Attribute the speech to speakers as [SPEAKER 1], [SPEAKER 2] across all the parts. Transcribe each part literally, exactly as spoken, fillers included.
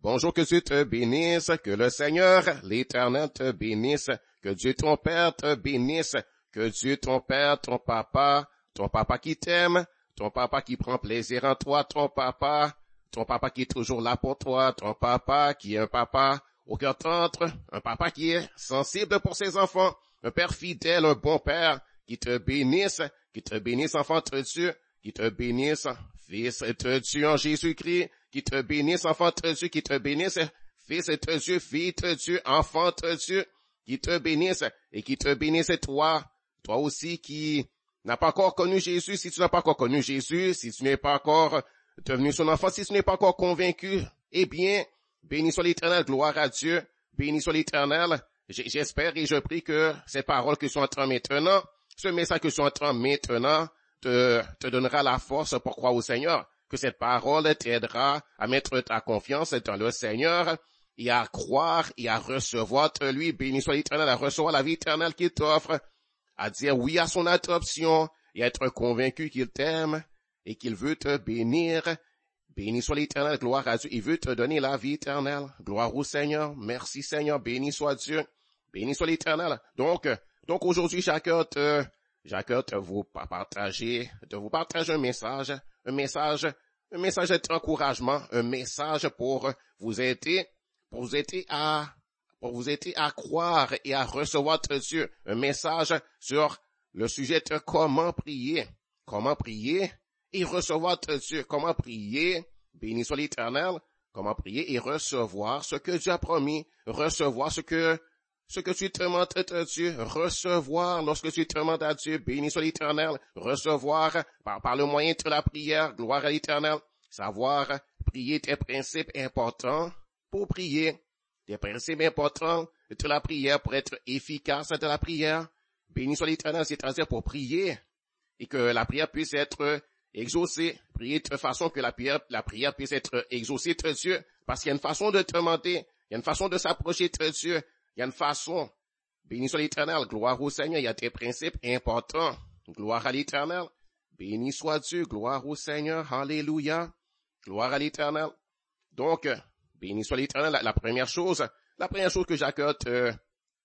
[SPEAKER 1] Bonjour, que Dieu te bénisse, que le Seigneur, l'Éternel te bénisse, que Dieu ton Père te bénisse, que Dieu ton Père, ton papa, ton papa qui t'aime, ton papa qui prend plaisir en toi, ton papa, ton papa qui est toujours là pour toi, ton papa qui est un papa au cœur tendre, un papa qui est sensible pour ses enfants, un père fidèle, un bon père, qui te bénisse, qui te bénisse, enfant de Dieu, qui te bénisse, fils de Dieu en Jésus-Christ, qui te bénisse, enfant de Dieu, qui te bénisse, fils de Dieu, fille de Dieu, enfant de Dieu, qui te bénisse, et qui te bénisse toi, toi aussi qui n'as pas encore connu Jésus, si tu n'as pas encore connu Jésus, si tu n'es pas encore devenu son enfant, si tu n'es pas encore convaincu, eh bien, béni soit l'Éternel, gloire à Dieu, béni soit l'Éternel. J'espère et je prie que ces paroles que sont en train maintenant, ce message que sont en train maintenant, te, te donnera la force pour croire au Seigneur, que cette parole t'aidera à mettre ta confiance dans le Seigneur et à croire et à recevoir de lui, béni soit l'Éternel, à recevoir la vie éternelle qu'il t'offre, à dire oui à son adoption et à être convaincu qu'il t'aime et qu'il veut te bénir. Béni soit l'Éternel, gloire à Dieu, il veut te donner la vie éternelle. Gloire au Seigneur, merci Seigneur, béni soit Dieu, béni soit l'Éternel. Donc, donc aujourd'hui, chacun te, chacun te vous partager, de vous partager un message, un message, un message d'encouragement, un message pour vous aider, pour vous aider à, pour vous aider à croire et à recevoir de Dieu. Un message sur le sujet de comment prier, comment prier et recevoir de Dieu, comment prier, béni soit l'Éternel, comment prier et recevoir ce que Dieu a promis, recevoir ce que, ce que tu demandes à Dieu, recevoir lorsque tu demandes à Dieu, béni soit l'Éternel, recevoir par, par le moyen de la prière, gloire à l'Éternel, savoir prier des principes importants pour prier, des principes importants de la prière pour être efficace de la prière, béni soit l'Éternel, c'est-à-dire pour prier et que la prière puisse être exaucée, prier de façon que la prière, la prière puisse être exaucée de Dieu, parce qu'il y a une façon de demander, il y a une façon de s'approcher de Dieu, il y a une façon, béni soit l'Éternel, gloire au Seigneur, il y a des principes importants, gloire à l'Éternel, béni soit Dieu, gloire au Seigneur, alléluia, gloire à l'Éternel. Donc, béni soit l'Éternel, la, la première chose, la première chose que j'accorde, euh,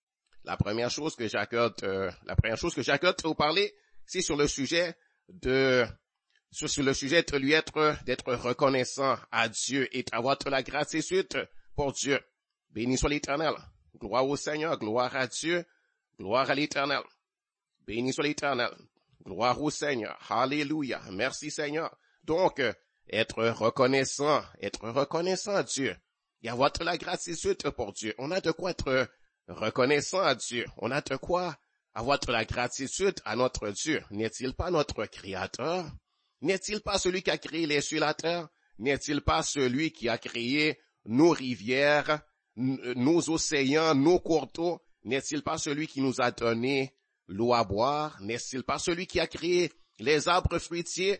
[SPEAKER 1] la première chose que j'accorde, euh, la première chose que j'accorde vous parler, c'est sur le sujet de, sur, sur le sujet de lui être, d'être reconnaissant à Dieu et d'avoir de la gratitude pour Dieu. Béni soit l'Éternel. Gloire au Seigneur, gloire à Dieu, gloire à l'Éternel. Béni soit l'Éternel, gloire au Seigneur, alléluia, merci Seigneur. Donc, être reconnaissant, être reconnaissant à Dieu, et avoir de la gratitude pour Dieu. On a de quoi être reconnaissant à Dieu, on a de quoi avoir de la gratitude à notre Dieu. N'est-il pas notre Créateur? N'est-il pas celui qui a créé les cieux et la terre? N'est-il pas celui qui a créé nos rivières, nos océans, nos cours d'eau? N'est-il pas celui qui nous a donné l'eau à boire? N'est-il pas celui qui a créé les arbres fruitiers?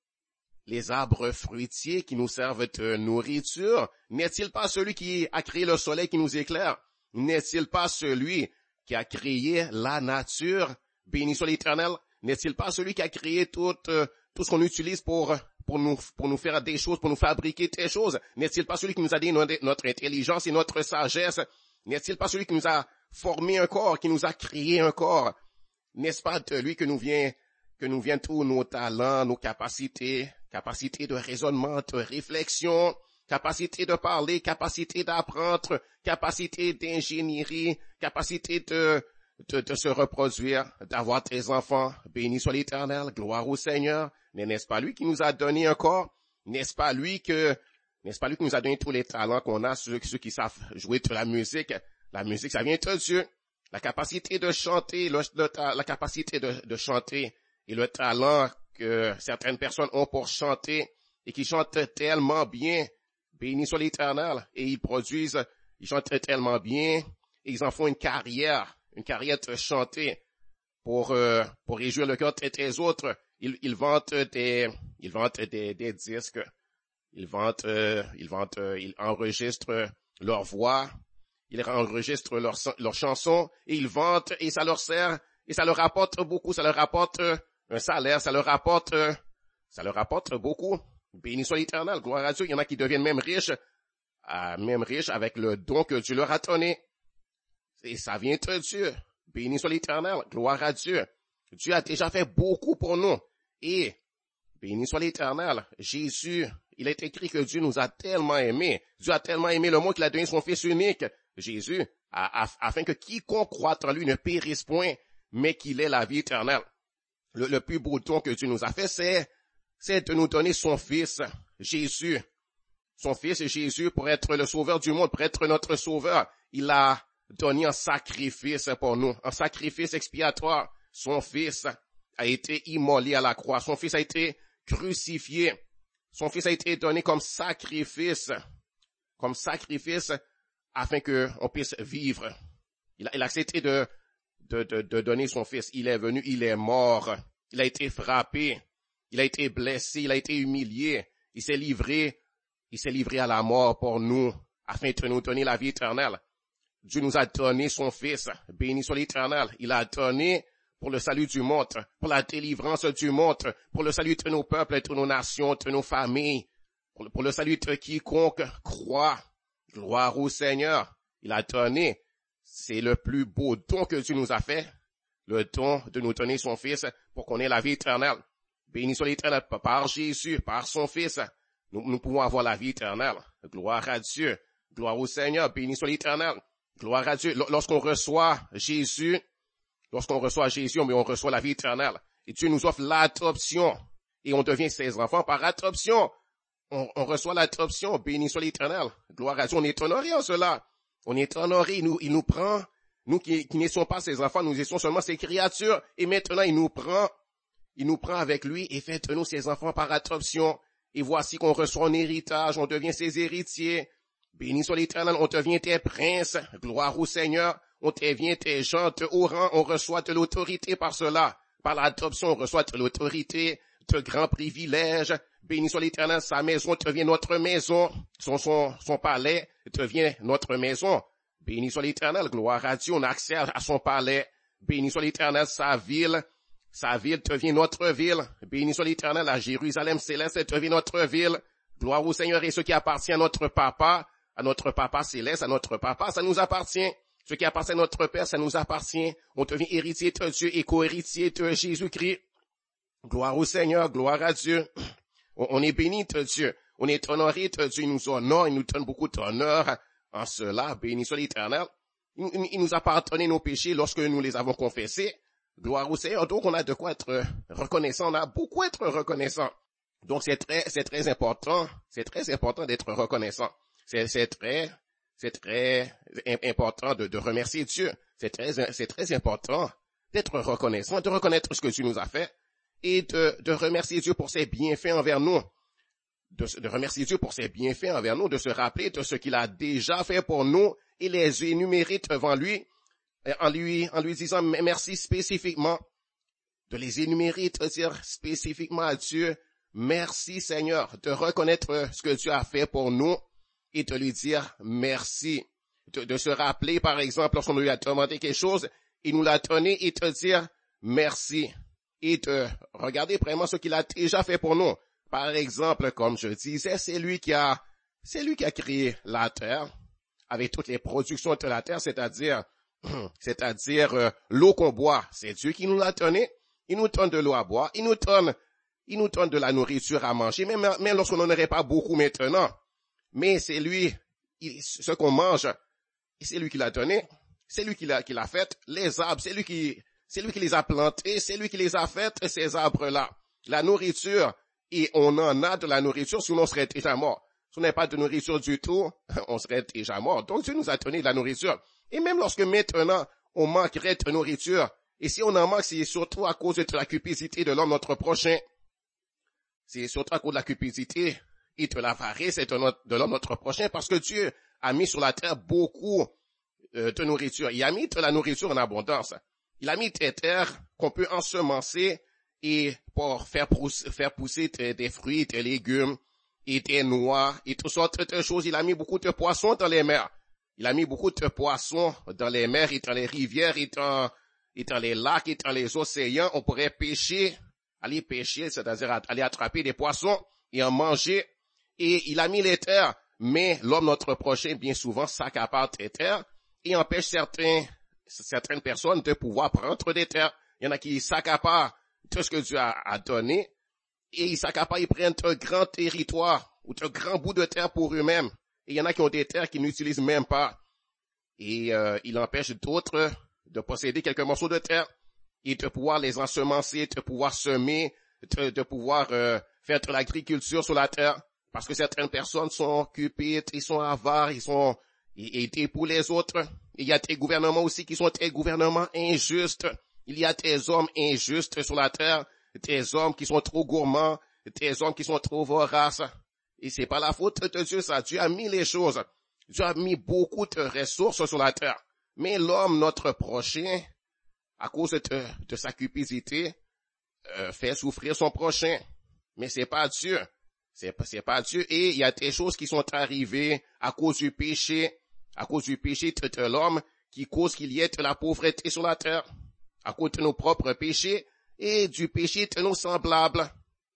[SPEAKER 1] Les arbres fruitiers qui nous servent de nourriture? N'est-il pas celui qui a créé le soleil qui nous éclaire? N'est-il pas celui qui a créé la nature? Béni soit l'Éternel. N'est-il pas celui qui a créé tout, euh, tout ce qu'on utilise pour pour nous, pour nous faire des choses, pour nous fabriquer des choses? N'est-il pas celui qui nous a donné notre, notre intelligence et notre sagesse? N'est-il pas celui qui nous a formé un corps, qui nous a créé un corps? N'est-ce pas de lui que nous vient, que nous viennent tous nos talents, nos capacités, capacités de raisonnement, de réflexion, capacité de parler, capacité d'apprendre, capacité d'ingénierie, capacité de, de, de se reproduire, d'avoir des enfants? Béni soit l'Éternel, gloire au Seigneur. Mais n'est-ce pas lui qui nous a donné un corps? N'est-ce pas lui que, n'est-ce pas lui qui nous a donné tous les talents qu'on a, ceux, ceux qui savent jouer de la musique? La musique, ça vient de Dieu. La capacité de chanter, le, le, la capacité de, de chanter et le talent que certaines personnes ont pour chanter et qui chantent tellement bien. Béni soit l'Éternel. Et ils produisent, ils chantent tellement bien et ils en font une carrière, une carrière de chanter pour, euh, pour réjouir le cœur des autres. Ils, ils vendent des, ils vendent des, des disques. Ils vendent, euh, ils vendent, euh, ils enregistrent leur voix. Ils enregistrent leurs leur chansons et ils vendent et ça leur sert et ça leur rapporte beaucoup. Ça leur rapporte un salaire. Ça leur rapporte, ça leur rapporte beaucoup. Béni soit l'Éternel. Gloire à Dieu. Il y en a qui deviennent même riches à même riches avec le don que Dieu leur a donné. Et ça vient de Dieu. Béni soit l'Éternel. Gloire à Dieu. Dieu a déjà fait beaucoup pour nous. Et béni soit l'Éternel. Jésus, il est écrit que Dieu nous a tellement aimés. Dieu a tellement aimé le monde qu'il a donné son Fils unique, Jésus, afin que quiconque croit en lui ne périsse point, mais qu'il ait la vie éternelle. Le, le plus beau don que Dieu nous a fait, c'est, c'est de nous donner son Fils, Jésus. Son Fils Jésus pour être le sauveur du monde, pour être notre sauveur. Il a donné un sacrifice pour nous, un sacrifice expiatoire. Son Fils a été immolé à la croix. Son Fils a été crucifié. Son Fils a été donné comme sacrifice, comme sacrifice afin que on puisse vivre. Il a, il a accepté de, de, de, de donner son Fils. Il est venu, il est mort. Il a été frappé. Il a été blessé. Il a été humilié. Il s'est livré. Il s'est livré à la mort pour nous, afin de nous donner la vie éternelle. Dieu nous a donné son Fils. Béni soit l'Éternel. Il a donné pour le salut du monde, pour la délivrance du monde, pour le salut de nos peuples, de nos nations, de nos familles, pour le, pour le salut de quiconque croit. Gloire au Seigneur. Il a donné. C'est le plus beau don que Dieu nous a fait, le don de nous donner son Fils pour qu'on ait la vie éternelle. Béni soit l'Éternel par Jésus, par son Fils. Nous, nous pouvons avoir la vie éternelle. Gloire à Dieu. Gloire au Seigneur. Béni soit l'Éternel. Gloire à Dieu. Lorsqu'on reçoit Jésus, lorsqu'on reçoit Jésus, on reçoit la vie éternelle. Et Dieu nous offre l'adoption. Et on devient ses enfants par adoption. On, on reçoit l'adoption. Béni soit l'Éternel. Gloire à Dieu. On est honoré en cela. On est honoré. Il nous, il nous prend. Nous qui, qui ne sommes pas ses enfants, nous étions seulement ses créatures. Et maintenant, il nous prend. Il nous prend avec lui et fait de nous ses enfants par adoption. Et voici qu'on reçoit un héritage, on devient ses héritiers. Béni soit l'Éternel, on devient tes princes. Gloire au Seigneur, on devient tes gens de haut rang, on reçoit de l'autorité par cela. Par l'adoption, on reçoit de l'autorité, de grands privilèges. Béni soit l'Éternel, sa maison devient notre maison. Son, son, son palais devient notre maison. Béni soit l'Éternel, gloire à Dieu, on a accès à son palais. Béni soit l'Éternel, sa ville. Sa ville devient notre ville. Béni soit l'Éternel, la Jérusalem céleste devient notre ville. Gloire au Seigneur. Et ce qui appartient à notre papa, à notre papa céleste, à notre papa, ça nous appartient. Ce qui appartient à notre Père, ça nous appartient. On devient héritier de Dieu et co-héritier de Jésus-Christ. Gloire au Seigneur, gloire à Dieu. On est béni de Dieu. On est honoré de Dieu. Il nous honore, il nous donne beaucoup d'honneur en cela. Béni soit l'Éternel. Il nous a pardonné nos péchés lorsque nous les avons confessés. Gloire au Seigneur. Donc, on a de quoi être reconnaissant. On a beaucoup à être reconnaissant. Donc, c'est très, c'est très important. C'est très important d'être reconnaissant. C'est, c'est très, c'est très important de, de remercier Dieu. C'est très, c'est très important d'être reconnaissant, de reconnaître ce que Dieu nous a fait et de, de remercier Dieu pour ses bienfaits envers nous. De, de remercier Dieu pour ses bienfaits envers nous, de se rappeler de ce qu'il a déjà fait pour nous et les énumérer devant lui. En lui, en lui disant merci spécifiquement, de les énumérer, de dire spécifiquement à Dieu, merci Seigneur, de reconnaître ce que Dieu a fait pour nous et de lui dire merci. De, de se rappeler, par exemple, lorsqu'on lui a demandé quelque chose, il nous l'a donné et de dire merci. Et de regarder vraiment ce qu'il a déjà fait pour nous. Par exemple, comme je disais, c'est lui qui a, c'est lui qui a créé la terre, avec toutes les productions de la terre, c'est-à-dire C'est-à-dire euh, l'eau qu'on boit, c'est Dieu qui nous l'a donné. Il nous donne de l'eau à boire, il nous donne, il nous donne de la nourriture à manger, même, même lorsqu'on n'en aurait pas beaucoup maintenant. Mais c'est lui, il, ce qu'on mange, c'est lui qui l'a donné, c'est lui qui l'a, qui l'a fait. Les arbres, c'est lui qui, c'est lui qui les a plantés, c'est lui qui les a fait, ces arbres-là. La nourriture, et on en a de la nourriture, sinon on serait déjà mort. Si on n'avait pas de nourriture du tout, on serait déjà mort. Donc Dieu nous a donné de la nourriture. Et même lorsque maintenant, on manquerait de nourriture, et si on en manque, c'est surtout à cause de la cupidité de l'homme notre prochain. C'est surtout à cause de la cupidité et de l'avarice de l'homme notre prochain, parce que Dieu a mis sur la terre beaucoup euh, de nourriture. Il a mis de la nourriture en abondance. Il a mis des terres qu'on peut ensemencer et pour faire pousser, faire pousser des, des fruits, des légumes et des noix et toutes sortes de choses. Il a mis beaucoup de poissons dans les mers. Il a mis beaucoup de poissons dans les mers et dans les rivières et dans, et dans les lacs et dans les océans. On pourrait pêcher, aller pêcher, c'est-à-dire aller attraper des poissons et en manger. Et il a mis les terres mais l'homme, notre prochain, bien souvent, s'accapare des terres et empêche certains, certaines personnes de pouvoir prendre des terres. Il y en a qui s'accaparent tout ce que Dieu a, a donné et ils s'accaparent, ils prennent un grand territoire ou un grand bout de terre pour eux-mêmes. Et il y en a qui ont des terres qu'ils n'utilisent même pas. Et euh, il empêche d'autres de posséder quelques morceaux de terre et de pouvoir les ensemencer, de pouvoir semer, de, de pouvoir euh, faire de l'agriculture sur la terre. Parce que certaines personnes sont cupides, ils sont avares, ils sont aidés pour les autres. Il y a des gouvernements aussi qui sont des gouvernements injustes. Il y a des hommes injustes sur la terre, des hommes qui sont trop gourmands, des hommes qui sont trop voraces. Et c'est pas la faute de Dieu, ça. Dieu a mis les choses. Dieu a mis beaucoup de ressources sur la terre. Mais l'homme, notre prochain, à cause de, de sa cupidité, euh, fait souffrir son prochain. Mais c'est pas Dieu. C'est, c'est pas Dieu. Et il y a des choses qui sont arrivées à cause du péché, à cause du péché de, de l'homme, qui cause qu'il y ait de la pauvreté sur la terre, à cause de nos propres péchés et du péché de nos semblables.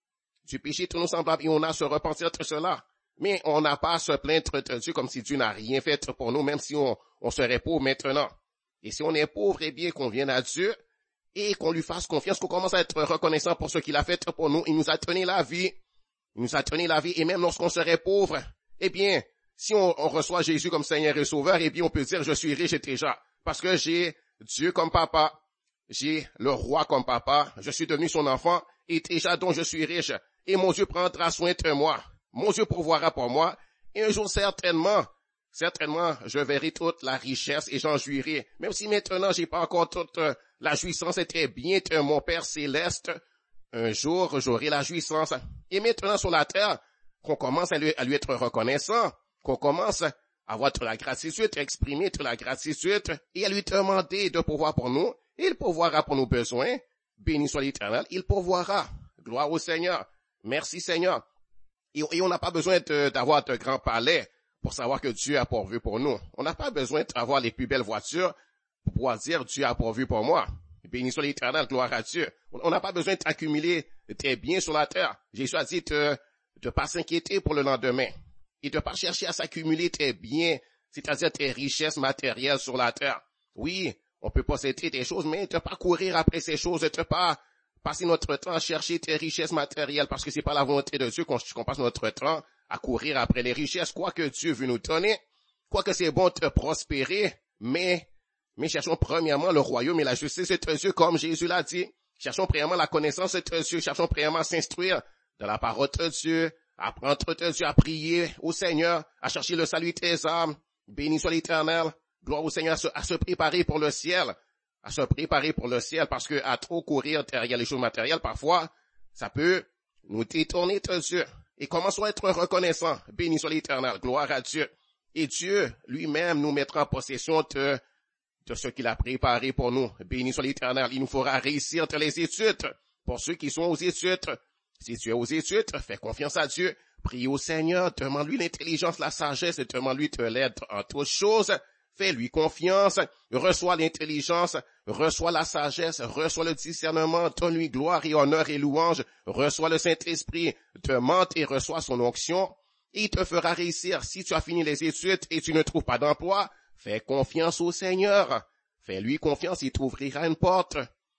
[SPEAKER 1] Du péché de nos semblables. Et on a à se repentir de cela. Mais on n'a pas à se plaindre de Dieu comme si Dieu n'a rien fait pour nous, même si on, on serait pauvre maintenant. Et si on est pauvre, eh bien, qu'on vienne à Dieu et qu'on lui fasse confiance, qu'on commence à être reconnaissant pour ce qu'il a fait pour nous. Il nous a donné la vie. Il nous a donné la vie. Et même lorsqu'on serait pauvre, eh bien, si on, on reçoit Jésus comme Seigneur et Sauveur, eh bien, on peut dire, je suis riche déjà. Parce que j'ai Dieu comme papa. J'ai le roi comme papa. Je suis devenu son enfant. Et déjà, donc, je suis riche. Et mon Dieu prendra soin de moi. Mon Dieu pourvoira pour moi. Et un jour, certainement, certainement, je verrai toute la richesse et j'en jouirai. Même si maintenant, j'ai pas encore toute euh, la jouissance et très bien de mon Père céleste, un jour, j'aurai la jouissance. Et maintenant, sur la terre, qu'on commence à lui, à lui être reconnaissant, qu'on commence à avoir de la gratitude, à exprimer de la gratitude et à lui demander de pouvoir pour nous. Il pourvoira pour nos besoins. Béni soit l'Éternel. Il pourvoira. Gloire au Seigneur. Merci Seigneur. Et, et on n'a pas besoin de, d'avoir de grands palais pour savoir que Dieu a pourvu pour nous. On n'a pas besoin d'avoir les plus belles voitures pour pouvoir dire Dieu a pourvu pour moi. Béni soit l'Éternel, gloire à Dieu. On n'a pas besoin d'accumuler des biens sur la terre. Jésus a dit de ne pas s'inquiéter pour le lendemain et de ne pas chercher à s'accumuler des biens, c'est-à-dire des richesses matérielles sur la terre. Oui, on peut posséder des choses, mais de ne pas courir après ces choses, de ne pas passer notre temps à chercher des richesses matérielles, parce que c'est pas la volonté de Dieu qu'on, qu'on passe notre temps à courir après les richesses, quoi que Dieu veut nous donner, quoi que c'est bon de prospérer, mais, mais cherchons premièrement le royaume et la justice de Dieu, comme Jésus l'a dit. Cherchons premièrement la connaissance de Dieu, cherchons premièrement à s'instruire de la parole de Dieu, à apprendre de Dieu, à prier au Seigneur, à chercher le salut des âmes. Béni soit l'Éternel, gloire au Seigneur, à se, à se préparer pour le ciel. à se préparer pour le ciel, parce que à trop courir derrière les choses matérielles, parfois, ça peut nous détourner de Dieu. Et commençons à être reconnaissants. Béni soit l'Éternel, gloire à Dieu. Et Dieu lui-même nous mettra en possession de, de ce qu'il a préparé pour nous. Béni soit l'Éternel, il nous fera réussir dans les études. Pour ceux qui sont aux études, si tu es aux études, fais confiance à Dieu. Prie au Seigneur, demande-lui l'intelligence, la sagesse, et demande-lui de l'aide en toutes choses. Fais-lui confiance, reçois l'intelligence, reçois la sagesse, reçois le discernement, donne-lui gloire et honneur et louange, reçois le Saint-Esprit, demande et reçois son onction, et il te fera réussir. Si tu as fini les études et tu ne trouves pas d'emploi, fais confiance au Seigneur, fais-lui confiance, il t'ouvrira une porte,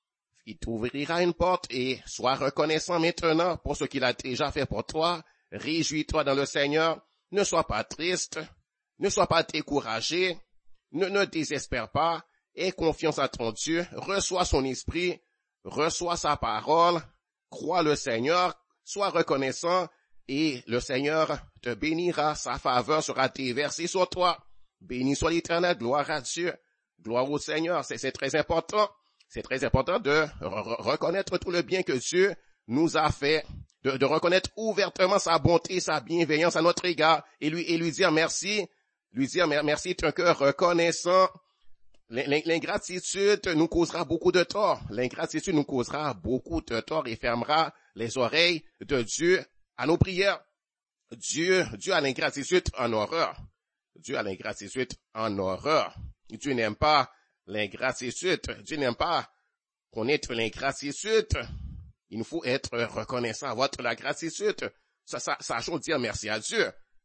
[SPEAKER 1] il t'ouvrira une porte et sois reconnaissant maintenant pour ce qu'il a déjà fait pour toi, réjouis-toi dans le Seigneur, ne sois pas triste, ne sois pas découragé, Ne, ne désespère pas, aie confiance à ton Dieu, reçois son esprit, reçois sa parole, crois le Seigneur, sois reconnaissant, et le Seigneur te bénira, sa faveur sera déversée sur toi. Béni soit l'Éternel, gloire à Dieu, gloire au Seigneur, c'est, c'est très important, c'est très important de re- reconnaître tout le bien que Dieu nous a fait, de, de reconnaître ouvertement sa bonté, sa bienveillance à notre égard, et lui, et lui dire merci, lui dire merci d'un cœur reconnaissant. L'ingratitude nous causera beaucoup de tort. L'ingratitude nous causera beaucoup de tort et fermera les oreilles de Dieu à nos prières. Dieu, Dieu a l'ingratitude en horreur. Dieu a l'ingratitude en horreur. Dieu n'aime pas l'ingratitude. Dieu n'aime pas connaître l'ingratitude. Il nous faut être reconnaissant, avoir de la gratitude. Ça, ça, ça, ça dire merci à Dieu.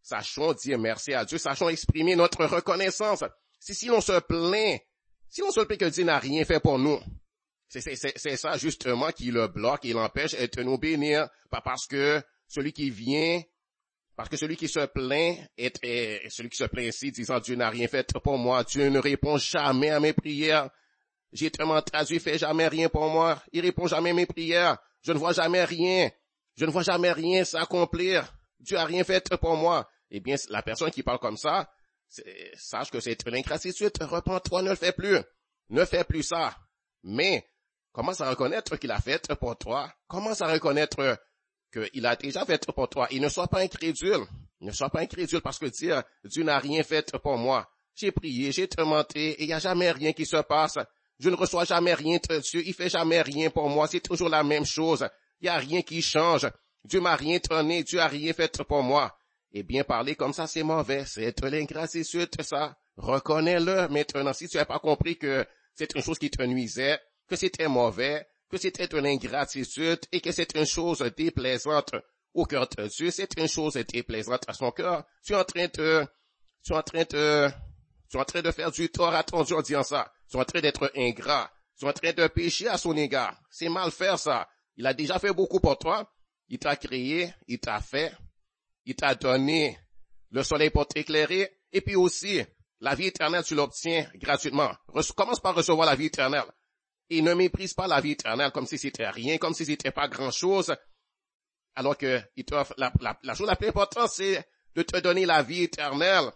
[SPEAKER 1] Sachons dire merci à Dieu, sachons exprimer notre reconnaissance. Si, si l'on se plaint, si l'on se plaint que Dieu n'a rien fait pour nous, c'est, c'est, c'est, c'est ça justement qui le bloque et l'empêche de nous bénir. Pas parce que celui qui vient, parce que celui qui se plaint est, est celui qui se plaint ici disant Dieu n'a rien fait pour moi, Dieu ne répond jamais à mes prières. J'ai tellement traduit, il fait jamais rien pour moi, il répond jamais à mes prières, je ne vois jamais rien, je ne vois jamais rien s'accomplir, Dieu a rien fait pour moi. Eh bien, la personne qui parle comme ça, sache que c'est une ingratitude, repens-toi, ne le fais plus, ne fais plus ça. Mais, commence à reconnaître qu'il a fait pour toi, commence à reconnaître qu'il a déjà fait pour toi, et ne sois pas incrédule, ne sois pas incrédule parce que dire, Dieu n'a rien fait pour moi, j'ai prié, j'ai tourmenté, et il n'y a jamais rien qui se passe, je ne reçois jamais rien de Dieu, il fait jamais rien pour moi, c'est toujours la même chose, il n'y a rien qui change, Dieu m'a rien donné, Dieu a rien fait pour moi. Eh bien, parler comme ça, c'est mauvais, c'est de l'ingratitude, ça, reconnais-le maintenant, si tu n'as pas compris que c'est une chose qui te nuisait, que c'était mauvais, que c'était de l'ingratitude et que c'est une chose déplaisante au cœur de Dieu, c'est une chose déplaisante à son cœur. Tu es en train de, tu es en train de, tu es en train de faire du tort à ton Dieu en disant ça. Tu es en train d'être ingrat. Tu es en train de pécher à son égard. C'est mal faire ça. Il a déjà fait beaucoup pour toi. Il t'a créé, il t'a fait, il t'a donné le soleil pour t'éclairer et puis aussi la vie éternelle, tu l'obtiens gratuitement. Re- commence par recevoir la vie éternelle. Et ne méprise pas la vie éternelle comme si c'était rien, comme si c'était pas grand-chose, alors que il t'offre la, la, la chose la plus importante, c'est de te donner la vie éternelle.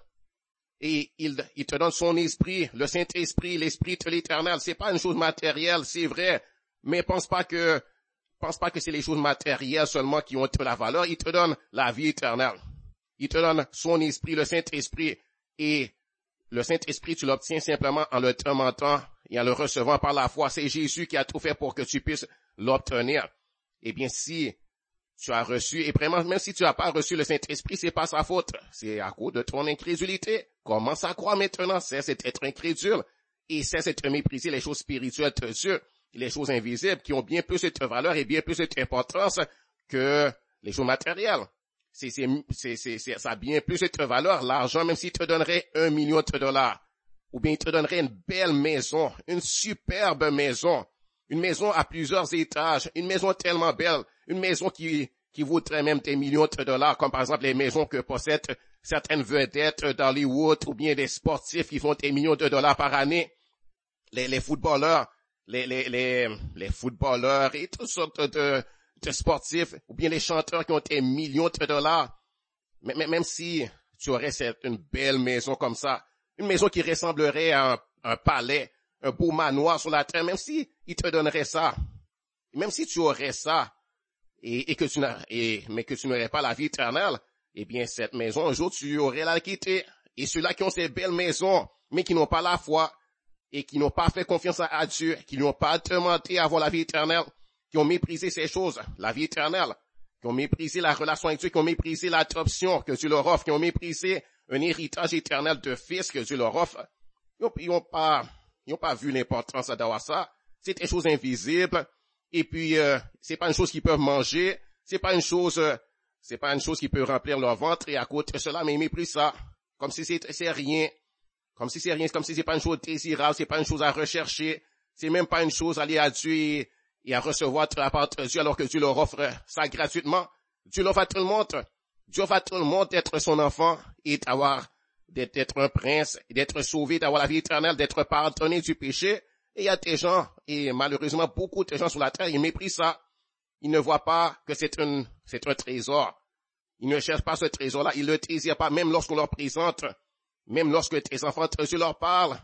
[SPEAKER 1] Et il, il te donne son esprit, le Saint-Esprit, l'Esprit de l'éternel. C'est pas une chose matérielle, c'est vrai, mais pense pas que, pense pas que c'est les choses matérielles seulement qui ont de la valeur. Il te donne la vie éternelle. Il te donne son esprit, le Saint-Esprit. Et le Saint-Esprit, tu l'obtiens simplement en le tourmentant et en le recevant par la foi. C'est Jésus qui a tout fait pour que tu puisses l'obtenir. Eh bien, si tu as reçu, et vraiment, même si tu n'as pas reçu le Saint-Esprit, c'est pas sa faute. C'est à cause de ton incrédulité. Commence à croire maintenant, cesse d'être incrédule et cesse de mépriser les choses spirituelles de Dieu, les choses invisibles qui ont bien plus de valeur et bien plus d'importance que les choses matérielles. C'est, c'est, c'est, c'est, c'est, ça a bien plus de valeur, l'argent, même s'il te donnerait un million de dollars, ou bien il te donnerait une belle maison, une superbe maison, une maison à plusieurs étages, une maison tellement belle, une maison qui, qui vaudrait même des millions de dollars, comme par exemple les maisons que possèdent certaines vedettes d'Hollywood, ou bien des sportifs qui font des millions de dollars par année, les, les footballeurs, les, les, les, les footballeurs et toutes sortes de, de sportifs, ou bien les chanteurs qui ont des millions de dollars. Mais, mais même si tu aurais cette, une belle maison comme ça, une maison qui ressemblerait à un, un palais, un beau manoir sur la terre, même si il te donnerait ça, même si tu aurais ça, et, et que tu n'as, et, mais que tu n'aurais pas la vie éternelle, eh bien, cette maison, un jour, tu aurais la quitter. Et ceux-là qui ont ces belles maisons, mais qui n'ont pas la foi, et qui n'ont pas fait confiance à Dieu, qui n'ont pas demandé à avoir la vie éternelle, qui ont méprisé ces choses, la vie éternelle, qui ont méprisé la relation avec Dieu, qui ont méprisé l'adoption que Dieu leur offre, qui ont méprisé un héritage éternel de fils que Dieu leur offre, ils n'ont pas, ils ont pas vu l'importance d'avoir ça. C'est des choses invisibles, et puis euh, c'est pas une chose qu'ils peuvent manger, c'est pas une chose, euh, c'est pas une chose qui peut remplir leur ventre, et à côté de cela, mais ils méprisent ça, comme si c'est, c'est rien, comme si c'est rien, comme si c'est pas une chose désirable, c'est pas une chose à rechercher, c'est même pas une chose à aller à Dieu et, et à recevoir de la part de Dieu alors que Dieu leur offre ça gratuitement. Dieu l'offre à tout le monde. Dieu offre à tout le monde d'être son enfant et d'avoir, d'être, d'être un prince, d'être sauvé, d'avoir la vie éternelle, d'être pardonné du péché. Et il y a des gens, et malheureusement beaucoup de gens sur la terre, ils méprisent ça. Ils ne voient pas que c'est un, c'est un trésor. Ils ne cherchent pas ce trésor-là, ils ne le désirent pas, même lorsqu'on leur présente, même lorsque tes enfants de Dieu leur parlent.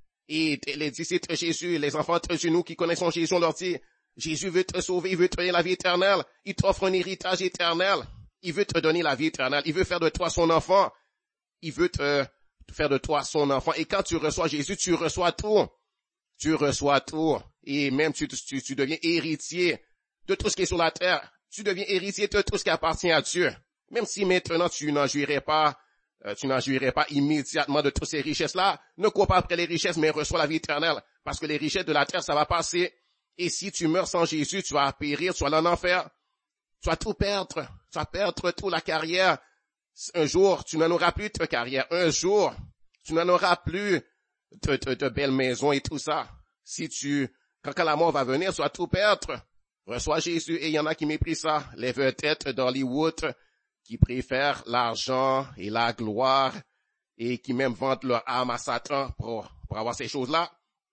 [SPEAKER 1] Et les disciples de Jésus, les enfants de Dieu, nous qui connaissons Jésus, on leur dit, Jésus veut te sauver, il veut te donner la vie éternelle, il t'offre un héritage éternel, il veut te donner la vie éternelle, il veut faire de toi son enfant, il veut te, te faire de toi son enfant. Et quand tu reçois Jésus, tu reçois tout, tu reçois tout, et même tu, tu, tu deviens héritier de tout ce qui est sur la terre, tu deviens héritier de tout ce qui appartient à Dieu. Même si maintenant tu n'en jouirais pas, euh, tu n'en jouirais pas immédiatement de toutes ces richesses-là, ne cours pas après les richesses, mais reçois la vie éternelle, parce que les richesses de la terre, ça va passer. Et si tu meurs sans Jésus, tu vas périr, tu vas aller en enfer. Tu vas tout perdre. Tu vas perdre toute la carrière. Un jour, tu n'en auras plus de carrière. Un jour, tu n'en auras plus de, de, de belles maisons et tout ça. Si tu, quand, quand la mort va venir, tu vas tout perdre. Reçois Jésus et il y en a qui méprisent ça. Les vedettes d'Hollywood qui préfèrent l'argent et la gloire et qui même vendent leur âme à Satan pour, pour avoir ces choses-là.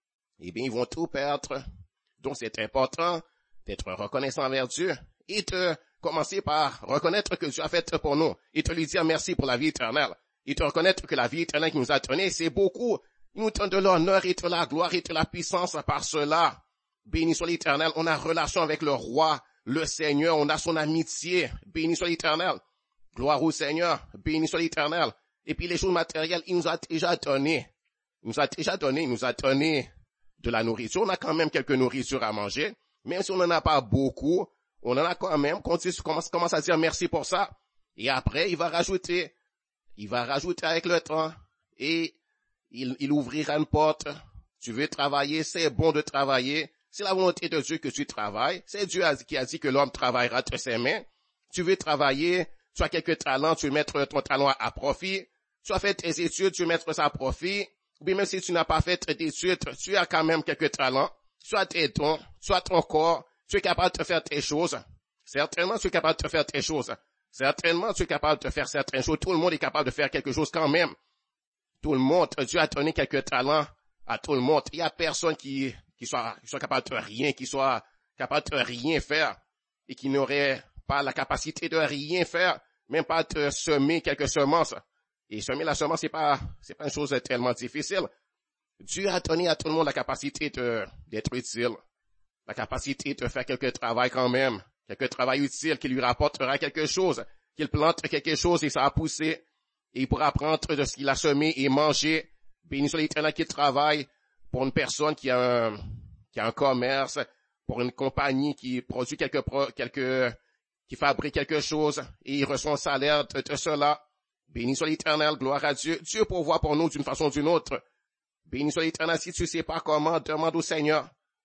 [SPEAKER 1] Eh bien, ils vont tout perdre. Donc, c'est important d'être reconnaissant envers Dieu et de commencer par reconnaître que Dieu a fait pour nous et te lui dire merci pour la vie éternelle. Et te reconnaître que la vie éternelle qu'il nous a donnée, c'est beaucoup. Il nous donne de l'honneur et de la gloire et de la puissance par cela. Béni soit l'Éternel, on a relation avec le roi, le Seigneur, on a son amitié. Béni soit l'Éternel. Gloire au Seigneur, béni soit l'Éternel. Et puis les choses matérielles, il nous a déjà donné. Il nous a déjà donné, il nous a donné de la nourriture. On a quand même quelques nourritures à manger. Même si on n'en a pas beaucoup, on en a quand même. Continue, commence, commence à dire merci pour ça. Et après, il va rajouter. Il va rajouter avec le temps. Et il, il ouvrira une porte. Tu veux travailler, c'est bon de travailler. C'est la volonté de Dieu que tu travailles. C'est Dieu qui a dit que l'homme travaillera de ses mains. Tu veux travailler, tu as quelques talents, tu veux mettre ton talent à profit. Tu as fait tes études, tu veux mettre ça à profit. Ou bien même si tu n'as pas fait d'études, tu as quand même quelques talents. Tu as tes dons, tu as ton corps, tu es capable de faire tes choses. Certainement, tu es capable de faire tes choses. Certainement, tu es capable de faire certaines choses. Tout le monde est capable de faire quelque chose quand même. Tout le monde, Dieu a donné quelques talents à tout le monde. Il y a personne qui, qui soit, qui soit capable de rien, qui soit capable de rien faire et qui n'aurait pas la capacité de rien faire, même pas de semer quelques semences. Et semer la semence, c'est pas, c'est pas une chose tellement difficile. Dieu a donné à tout le monde la capacité de, d'être utile, la capacité de faire quelque travail quand même, quelque travail utile qui lui rapportera quelque chose, qu'il plante quelque chose et ça a poussé, et il pourra prendre de ce qu'il a semé et manger. Béni soit l'Éternel qui travaille pour une personne qui a un, qui a un commerce, pour une compagnie qui produit quelque, quelque, qui fabrique quelque chose, et il reçoit un salaire de, de cela. Béni soit l'Éternel, gloire à Dieu. Dieu pourvoit pour nous d'une façon ou d'une autre. Béni soit l'Éternel, si tu sais pas comment, demande au Seigneur.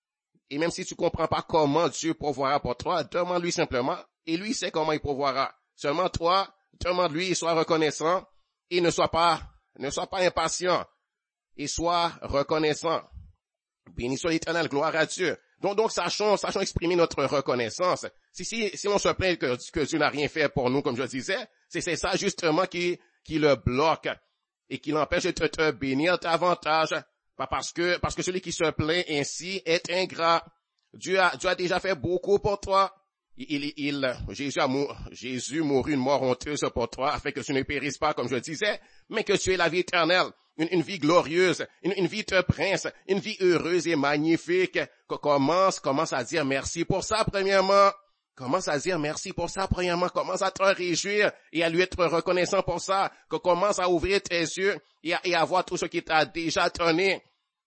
[SPEAKER 1] Et même si tu comprends pas comment Dieu pourvoira pour toi, demande-lui simplement, et lui sait comment il pourvoira. Seulement toi, demande-lui et sois reconnaissant, et ne sois pas, ne sois pas impatient, et sois reconnaissant. Béni soit l'Éternel, gloire à Dieu. Donc, donc, sachons, sachons exprimer notre reconnaissance. Si, si, si on se plaint que, que Dieu n'a rien fait pour nous, comme je disais, c'est, c'est ça justement qui, qui le bloque et qui l'empêche de te, te bénir davantage. Pas parce que, parce que celui qui se plaint ainsi est ingrat. Dieu a, Dieu a déjà fait beaucoup pour toi. Il, il, il Jésus a mou, Jésus mourut une mort honteuse pour toi afin que tu ne périsses pas, comme je disais, mais que tu aies la vie éternelle. Une, une vie glorieuse, une, une vie de prince, une vie heureuse et magnifique. Commence, commence à dire merci pour ça, premièrement. Commence à dire merci pour ça, premièrement. Commence à te réjouir et à lui être reconnaissant pour ça. Que commence à ouvrir tes yeux et à, et à voir tout ce qu'il t'a déjà donné.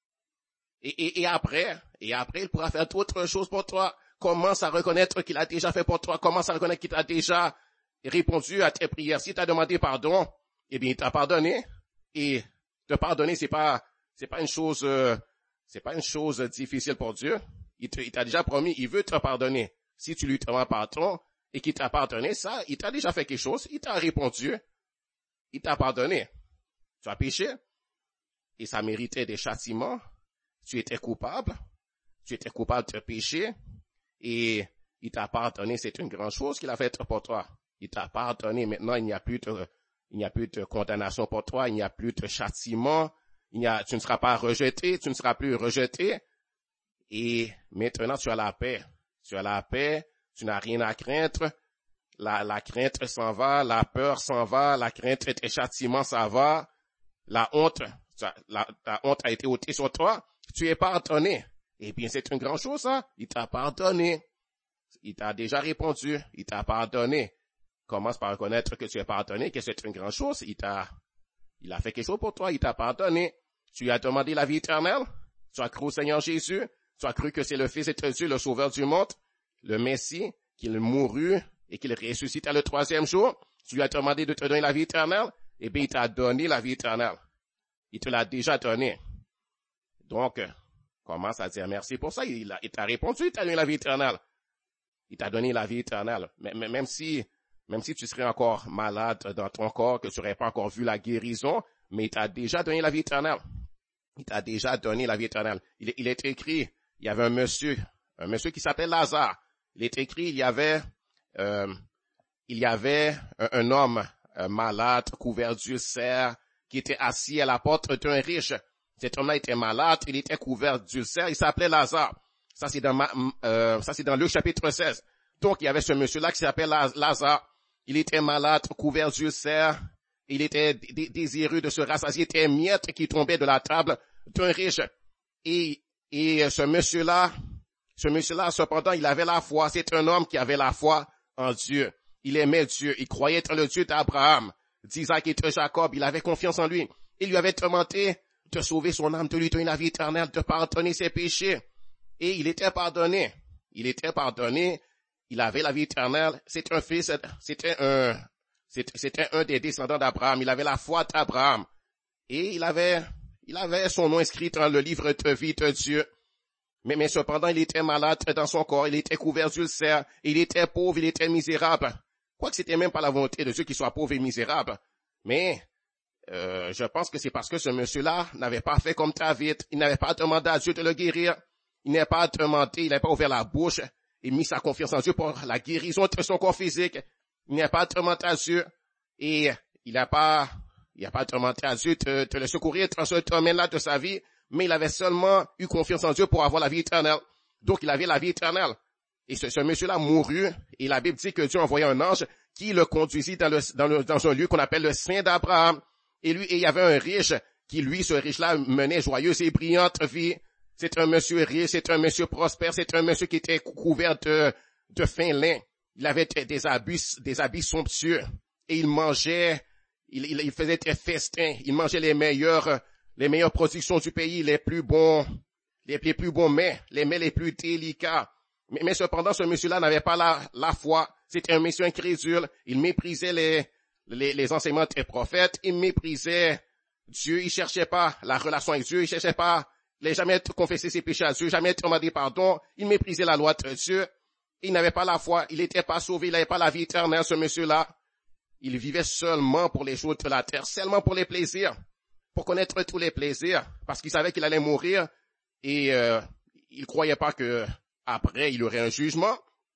[SPEAKER 1] Et, et, et après, et après, il pourra faire d'autres choses pour toi. Commence à reconnaître qu'il a déjà fait pour toi. Commence à reconnaître qu'il t'a déjà répondu à tes prières. Si tu as demandé pardon, eh bien, il t'a pardonné. Et te pardonner, c'est pas, c'est pas une chose, euh, c'est pas une chose difficile pour Dieu. Il, te, il t'a déjà promis, il veut te pardonner. Si tu lui demandes pardon et qu'il t'a pardonné, ça, il t'a déjà fait quelque chose, il t'a répondu, il t'a pardonné. Tu as péché et ça méritait des châtiments. Tu étais coupable, tu étais coupable de péché et il t'a pardonné. C'est une grande chose qu'il a fait pour toi. Il t'a pardonné. Maintenant, il n'y a plus de Il n'y a plus de condamnation pour toi, il n'y a plus de châtiment, il n'y a, tu ne seras pas rejeté, tu ne seras plus rejeté. Et maintenant, tu as la paix. Tu as la paix, tu n'as rien à craindre. La, la crainte s'en va, la peur s'en va, la crainte et tes châtiments s'en va. La honte, la, la honte a été ôtée sur toi. Tu es pardonné. Eh bien, c'est une grande chose, ça. Il t'a pardonné. Il t'a déjà répondu. Il t'a pardonné. Commence par reconnaître que tu es pardonné, que c'est une grande chose. Il t'a, il a fait quelque chose pour toi, il t'a pardonné. Tu lui as demandé la vie éternelle. Tu as cru au Seigneur Jésus. Tu as cru que c'est le Fils de Dieu, le Sauveur du monde, le Messie, qu'il mourut et qu'il ressuscita le troisième jour. Tu lui as demandé de te donner la vie éternelle. Eh bien, il t'a donné la vie éternelle. Il te l'a déjà donné. Donc, commence à dire merci pour ça. Il, a, il t'a répondu, il t'a donné la vie éternelle. Il t'a donné la vie éternelle. Mais, mais même si même si tu serais encore malade dans ton corps, que tu n'aurais pas encore vu la guérison, mais il t'a déjà donné la vie éternelle. Il t'a déjà donné la vie éternelle. Il, il est écrit, il y avait un monsieur, un monsieur qui s'appelle Lazare. Il est écrit, il y avait, euh, il y avait un, un homme euh, malade, couvert d'ulcères, qui était assis à la porte d'un riche. Cet homme-là était malade, il était couvert d'ulcères, il s'appelait Lazare. Ça c'est dans ma, euh, ça c'est dans Luc chapitre seize. Donc il y avait ce monsieur-là qui s'appelle Lazare. Il était malade, couvert d'ulcères. Il était d- désireux de se rassasier. Il était miettes qui tombaient de la table d'un riche. Et, et ce monsieur-là, ce monsieur-là, cependant, il avait la foi. C'est un homme qui avait la foi en Dieu. Il aimait Dieu. Il croyait en le Dieu d'Abraham, d'Isaac et de Jacob. Il avait confiance en lui. Il lui avait demandé de sauver son âme, de lui donner la vie éternelle, de pardonner ses péchés. Et il était pardonné. Il était pardonné. Il avait la vie éternelle. C'est un fils, c'était un, c'était un des descendants d'Abraham. Il avait la foi d'Abraham. Et il avait, il avait son nom inscrit dans le livre de vie de Dieu. Mais, mais cependant, il était malade dans son corps. Il était couvert d'ulcères. Il était pauvre. Il était misérable. Quoique c'était même pas la volonté de Dieu qu'il soit pauvre et misérable. Mais, euh, je pense que c'est parce que ce monsieur-là n'avait pas fait comme David. Il n'avait pas demandé à Dieu de le guérir. Il n'avait pas demandé, il n'avait pas ouvert la bouche et mis sa confiance en Dieu pour la guérison de son corps physique. Il n'a pas demandé à Dieu et il n'a pas, il n'a pas demandé à Dieu de, de le secourir dans ce domaine-là de sa vie, mais il avait seulement eu confiance en Dieu pour avoir la vie éternelle. Donc il avait la vie éternelle. Et ce, ce monsieur-là mourut et la Bible dit que Dieu envoyait un ange qui le conduisit dans, le, dans, le, dans un lieu qu'on appelle le sein d'Abraham. Et lui, et il y avait un riche qui, lui, ce riche-là, menait joyeuse et brillante vie. C'est un monsieur riche, c'est un monsieur prospère, c'est un monsieur qui était couvert de, de fin lin. Il avait des habits, des habits somptueux. Et il mangeait, il, il, il faisait des festins. Il mangeait les meilleures, les meilleures productions du pays, les plus bons, les, les plus bons mets, les mets les plus délicats. Mais, mais cependant, ce monsieur-là n'avait pas la, la foi. C'était un monsieur incrédule. Il méprisait les, les, les enseignements des prophètes. Il méprisait Dieu. Il cherchait pas la relation avec Dieu. Il cherchait pas Il n'a jamais confessé ses péchés à Dieu, jamais demandé pardon. Il méprisait la loi de Dieu. Il n'avait pas la foi. Il n'était pas sauvé. Il n'avait pas la vie éternelle, ce monsieur-là. Il vivait seulement pour les choses de la terre, seulement pour les plaisirs, pour connaître tous les plaisirs, parce qu'il savait qu'il allait mourir et euh, il croyait pas que après il y aurait un jugement.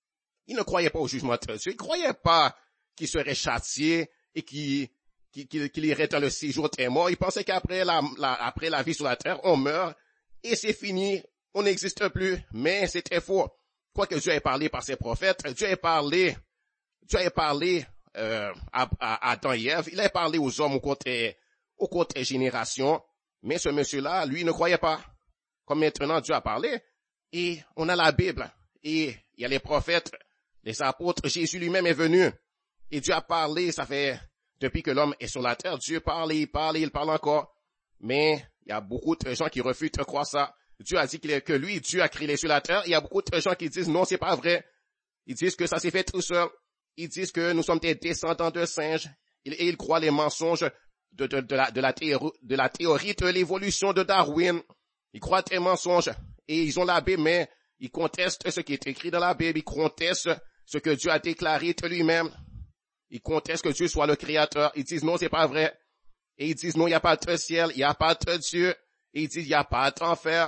[SPEAKER 1] Il ne croyait pas au jugement de Dieu. Il croyait pas qu'il serait châtié et qu'il qu'il, qu'il irait dans le séjour des morts. Il pensait qu'après la, la, après la vie sur la terre, on meurt. Et c'est fini, on n'existe plus, mais c'était faux. Quoique Dieu ait parlé par ses prophètes, Dieu ait parlé, Dieu ait parlé euh, à, à Adam et Ève, il a parlé aux hommes au cours des, au cours des générations, mais ce monsieur-là, lui, ne croyait pas. Comme maintenant Dieu a parlé, et on a la Bible, et il y a les prophètes, les apôtres, Jésus lui-même est venu, et Dieu a parlé, ça fait, depuis que l'homme est sur la terre, Dieu parle, il parle, il parle encore, mais il y a beaucoup de gens qui refusent de croire ça. Dieu a dit qu'il est, que lui, Dieu a créé les cieux et la terre. Il y a beaucoup de gens qui disent non, c'est pas vrai. Ils disent que ça s'est fait tout seul. Ils disent que nous sommes des descendants de singes. Et ils croient les mensonges de, de, de, la, de, la théorie, de la théorie de l'évolution de Darwin. Ils croient des mensonges. Et ils ont la Bible, mais ils contestent ce qui est écrit dans la Bible. Ils contestent ce que Dieu a déclaré de lui-même. Ils contestent que Dieu soit le créateur. Ils disent non, c'est pas vrai. Et ils disent non, il n'y a pas de ciel, il n'y a pas de Dieu. Et ils disent il n'y a pas d'enfer.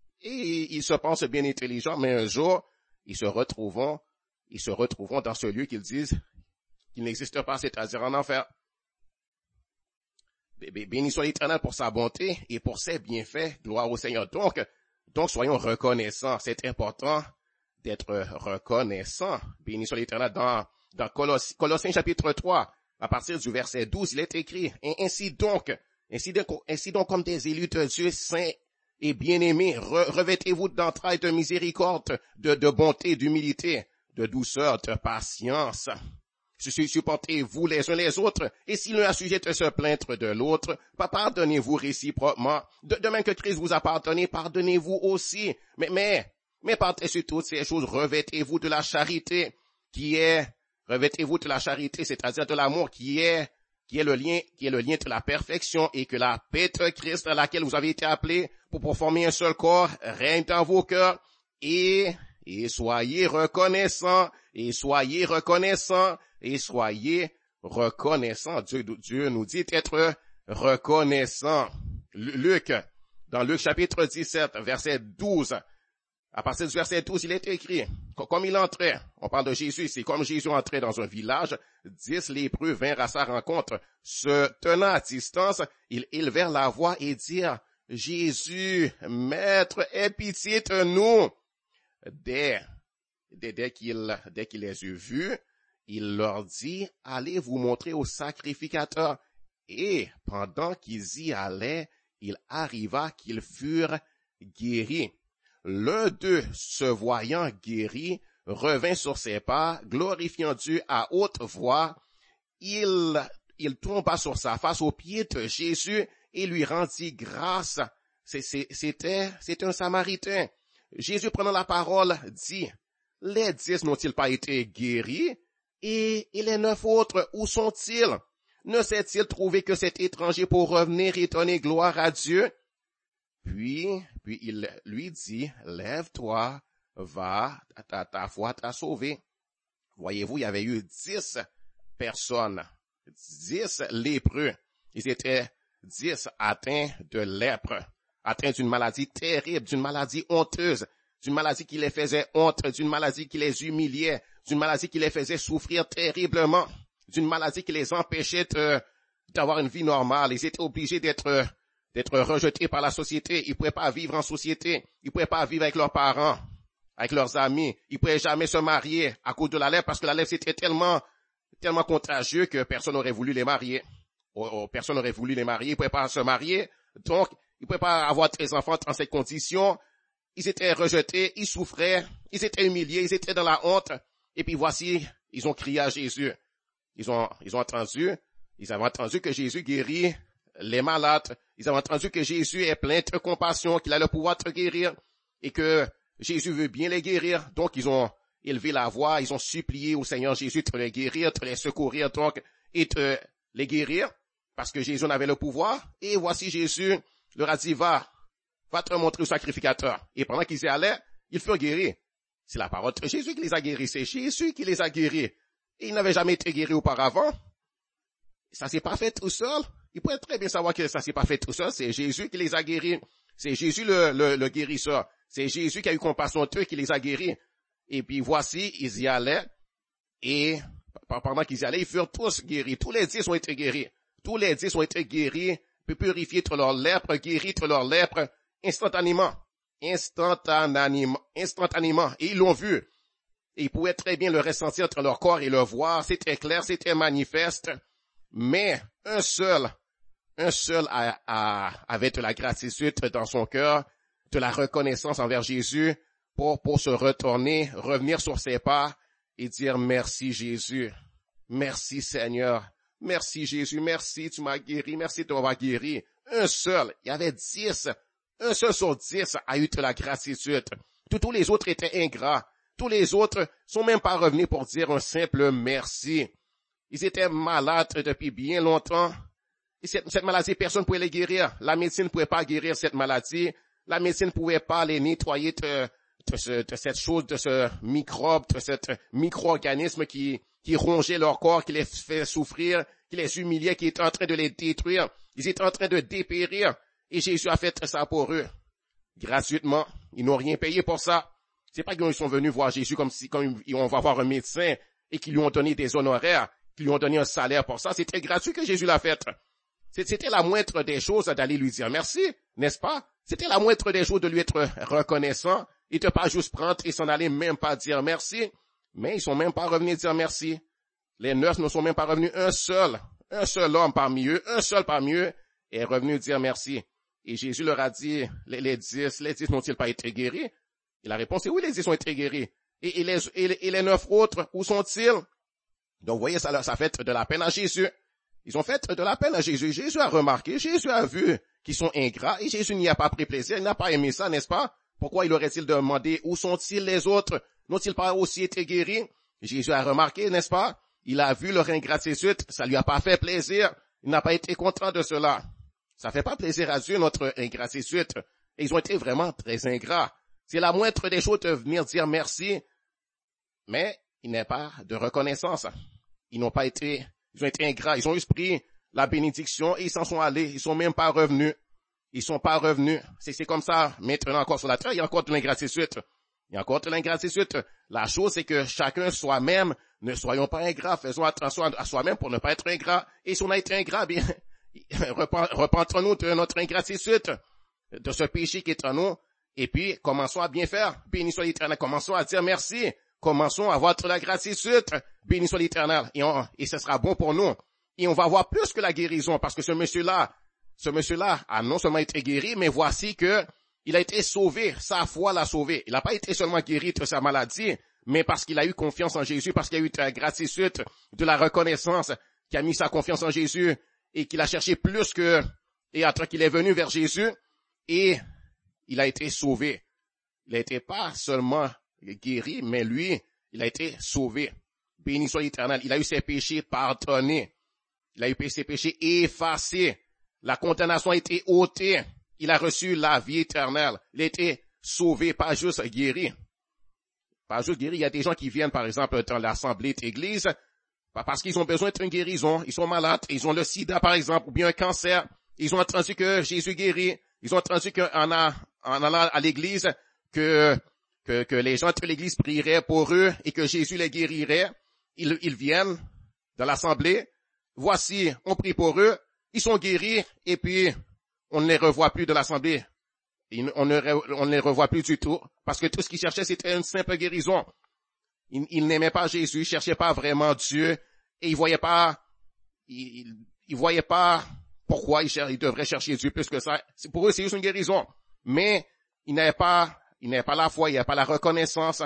[SPEAKER 1] Et ils se pensent bien intelligents, mais un jour, ils se retrouveront, ils se retrouveront dans ce lieu qu'ils disent qu'il n'existe pas, c'est-à-dire en enfer. Béni soit l'Éternel pour sa bonté et pour ses bienfaits. Gloire au Seigneur. Donc, donc soyons reconnaissants. C'est important d'être reconnaissants. Béni soit l'Éternel. Dans, dans Coloss- Colossiens chapitre trois, à partir du verset douze, il est écrit, ainsi donc, ainsi donc, ainsi donc comme des élus de Dieu saints et bien-aimés, re- revêtez-vous d'entrailles de miséricorde, de, de bonté, d'humilité, de douceur, de patience. Supportez-vous les uns les autres, et si l'un a sujet de se plaindre de l'autre, pardonnez-vous réciproquement. De, de même que Christ vous a pardonné, pardonnez-vous aussi. Mais, mais, mais par-dessus toutes ces choses, revêtez-vous de la charité, qui est, revêtez-vous de la charité, c'est-à-dire de l'amour, qui est, qui est le lien, qui est le lien de la perfection, et que la paix de Christ à laquelle vous avez été appelés pour, pour former un seul corps règne dans vos cœurs, et, et soyez reconnaissants, Et soyez reconnaissants, et soyez reconnaissants. Dieu, Dieu nous dit d'être reconnaissants. Luc, dans Luc chapitre dix-sept, verset douze, à partir du verset douze, il est écrit, comme il entrait, on parle de Jésus ici, comme Jésus entrait dans un village, dix lépreux vinrent à sa rencontre. Se tenant à distance, ils élevèrent la voix et dirent, Jésus, Maître, aie pitié de nous. Dès, dès, dès qu'il, dès qu'il les eut vus, il leur dit, allez vous montrer au sacrificateur. Et pendant qu'ils y allaient, il arriva qu'ils furent guéris. L'un d'eux, se voyant guéri, revint sur ses pas, glorifiant Dieu à haute voix. Il, il tomba sur sa face aux pieds de Jésus et lui rendit grâce. C'était, c'était un Samaritain. Jésus, prenant la parole, dit, les dix n'ont-ils pas été guéris? Et, et les neuf autres, où sont-ils? Ne s'est-il trouvé que cet étranger pour revenir et donner gloire à Dieu? Puis, puis il lui dit, lève-toi, va, ta, ta foi t'a sauvé. Voyez-vous, il y avait eu dix personnes, dix lépreux. Ils étaient dix atteints de lèpre, atteints d'une maladie terrible, d'une maladie honteuse, d'une maladie qui les faisait honte, d'une maladie qui les humiliait, d'une maladie qui les faisait souffrir terriblement, d'une maladie qui les empêchait de, d'avoir une vie normale. Ils étaient obligés d'être, d'être rejetés par la société. Ils ne pouvaient pas vivre en société. Ils ne pouvaient pas vivre avec leurs parents, avec leurs amis. Ils ne pouvaient jamais se marier à cause de la lèpre parce que la lèpre c'était tellement, tellement contagieux que personne n'aurait voulu les marier. Oh, oh, personne n'aurait voulu les marier. Ils ne pouvaient pas se marier. Donc, ils ne pouvaient pas avoir des enfants dans ces conditions. Ils étaient rejetés. Ils souffraient. Ils étaient humiliés. Ils étaient dans la honte. Et puis voici, ils ont crié à Jésus. Ils ont, ils ont entendu, ils avaient entendu que Jésus guérit les malades. Ils avaient entendu que Jésus est plein de compassion, qu'il a le pouvoir de guérir et que Jésus veut bien les guérir. Donc, ils ont élevé la voix, ils ont supplié au Seigneur Jésus de les guérir, de les secourir, donc, et de les guérir parce que Jésus en avait le pouvoir. Et voici Jésus leur a dit, va, va te montrer au sacrificateur. Et pendant qu'ils y allaient, ils furent guéris. C'est la parole de Jésus qui les a guéris. C'est Jésus qui les a guéris. Et ils n'avaient jamais été guéris auparavant. Ça s'est pas fait tout seul. Ils pourraient très bien savoir que ça s'est pas fait tout seul. C'est Jésus qui les a guéris. C'est Jésus le, le, le guérisseur. C'est Jésus qui a eu compassion d'eux qui les a guéris. Et puis voici, ils y allaient. Et pendant qu'ils y allaient, ils furent tous guéris. Tous les dix ont été guéris. Tous les dix ont été guéris, purifiés de leur lèpre, guéris de leur lèpre, instantanément. Instantanément. Instantanément. Et ils l'ont vu. Et ils pouvaient très bien le ressentir entre leur corps et le voir. C'était clair, c'était manifeste. Mais un seul, un seul a, a, avait de la gratitude dans son cœur, de la reconnaissance envers Jésus pour, pour se retourner, revenir sur ses pas et dire merci Jésus. Merci Seigneur. Merci Jésus. Merci, tu m'as guéri. Merci de m'avoir guéri. Un seul. Il y avait dix. Un seul sur dix a eu de la gratitude. Tous, tous les autres étaient ingrats. Tous les autres sont même pas revenus pour dire un simple merci. Ils étaient malades depuis bien longtemps. Et cette, cette maladie, personne ne pouvait les guérir. La médecine ne pouvait pas guérir cette maladie. La médecine ne pouvait pas les nettoyer de, de, ce, de cette chose, de ce microbe, de cet micro-organisme qui, qui rongeait leur corps, qui les fait souffrir, qui les humiliait, qui était en train de les détruire. Ils étaient en train de dépérir. Et Jésus a fait ça pour eux. Gratuitement. Ils n'ont rien payé pour ça. C'est pas qu'ils sont venus voir Jésus comme si, comme on va voir un médecin et qu'ils lui ont donné des honoraires, qu'ils lui ont donné un salaire pour ça. C'était gratuit que Jésus l'a fait. C'était la moindre des choses d'aller lui dire merci, n'est-ce pas? C'était la moindre des choses de lui être reconnaissant et de pas juste prendre et s'en aller même pas dire merci. Mais ils sont même pas revenus dire merci. Les neuf ne sont même pas revenus. Un seul, un seul homme parmi eux, un seul parmi eux est revenu dire merci. Et Jésus leur a dit, les, les dix, les dix n'ont-ils pas été guéris? Et la réponse est oui, les dix ont été guéris. Et, et, les, et, et les neuf autres, où sont-ils? Donc, vous voyez, ça, ça fait de la peine à Jésus. Ils ont fait de la peine à Jésus. Jésus a remarqué, Jésus a vu qu'ils sont ingrats et Jésus n'y a pas pris plaisir, il n'a pas aimé ça, n'est-ce pas? Pourquoi il aurait-il demandé où sont-ils les autres? N'ont-ils pas aussi été guéris? Jésus a remarqué, n'est-ce pas? Il a vu leur ingratitude, ça lui a pas fait plaisir. Il n'a pas été content de cela. Ça fait pas plaisir à Dieu, notre ingratitude. Et ils ont été vraiment très ingrats. C'est la moindre des choses de venir dire merci. Mais il n'y a pas de reconnaissance. Ils n'ont pas été, ils ont été ingrats. Ils ont juste pris la bénédiction et ils s'en sont allés. Ils sont même pas revenus. Ils sont pas revenus. C'est, c'est comme ça. Maintenant encore sur la terre, il y a encore de l'ingratitude. Il y a encore de l'ingratitude. La chose, c'est que chacun soi-même, ne soyons pas ingrats. Faisons attention à soi-même pour ne pas être ingrats. Et si on a été ingrats, bien, repentons-nous de notre ingratitude, de ce péché qui est en nous. Et puis, commençons à bien faire. Béni soit l'Éternel. Commençons à dire merci. Commençons à avoir de la gratitude. Béni soit l'Éternel. Et, on, et ce sera bon pour nous. Et on va voir plus que la guérison, parce que ce monsieur-là, ce monsieur-là a non seulement été guéri, mais voici que il a été sauvé. Sa foi l'a sauvé. Il n'a pas été seulement guéri de sa maladie, mais parce qu'il a eu confiance en Jésus, parce qu'il a eu de la gratitude, de la reconnaissance, qu'il a mis sa confiance en Jésus et qu'il a cherché plus que, et après qu'il est venu vers Jésus et il a été sauvé. Il n'a été pas seulement guéri, mais lui, il a été sauvé. Béni soit l'Éternel. Il a eu ses péchés pardonnés. Il a eu ses péchés effacés. La condamnation a été ôtée. Il a reçu la vie éternelle. Il a été sauvé, pas juste guéri. Pas juste guéri. Il y a des gens qui viennent, par exemple, dans l'assemblée d'église, parce qu'ils ont besoin d'une guérison. Ils sont malades. Ils ont le sida, par exemple, ou bien un cancer. Ils ont entendu que Jésus guérit. Ils ont entendu qu'en allant à l'église, que, que, que les gens de l'église prieraient pour eux et que Jésus les guérirait. Ils, ils viennent dans l'assemblée. Voici, on prie pour eux. Ils sont guéris et puis on ne les revoit plus de l'assemblée. On ne, on ne les revoit plus du tout parce que tout ce qu'ils cherchaient, c'était une simple guérison. Ils, ils n'aimaient pas Jésus, ils cherchaient pas vraiment Dieu et ils voyaient pas, ils, ils voyaient pas pourquoi ils, cher, ils devraient chercher Dieu plus que ça. Pour eux, c'est juste une guérison. Mais ils n'avaient pas, ils n'avaient pas la foi, ils n'avaient pas la reconnaissance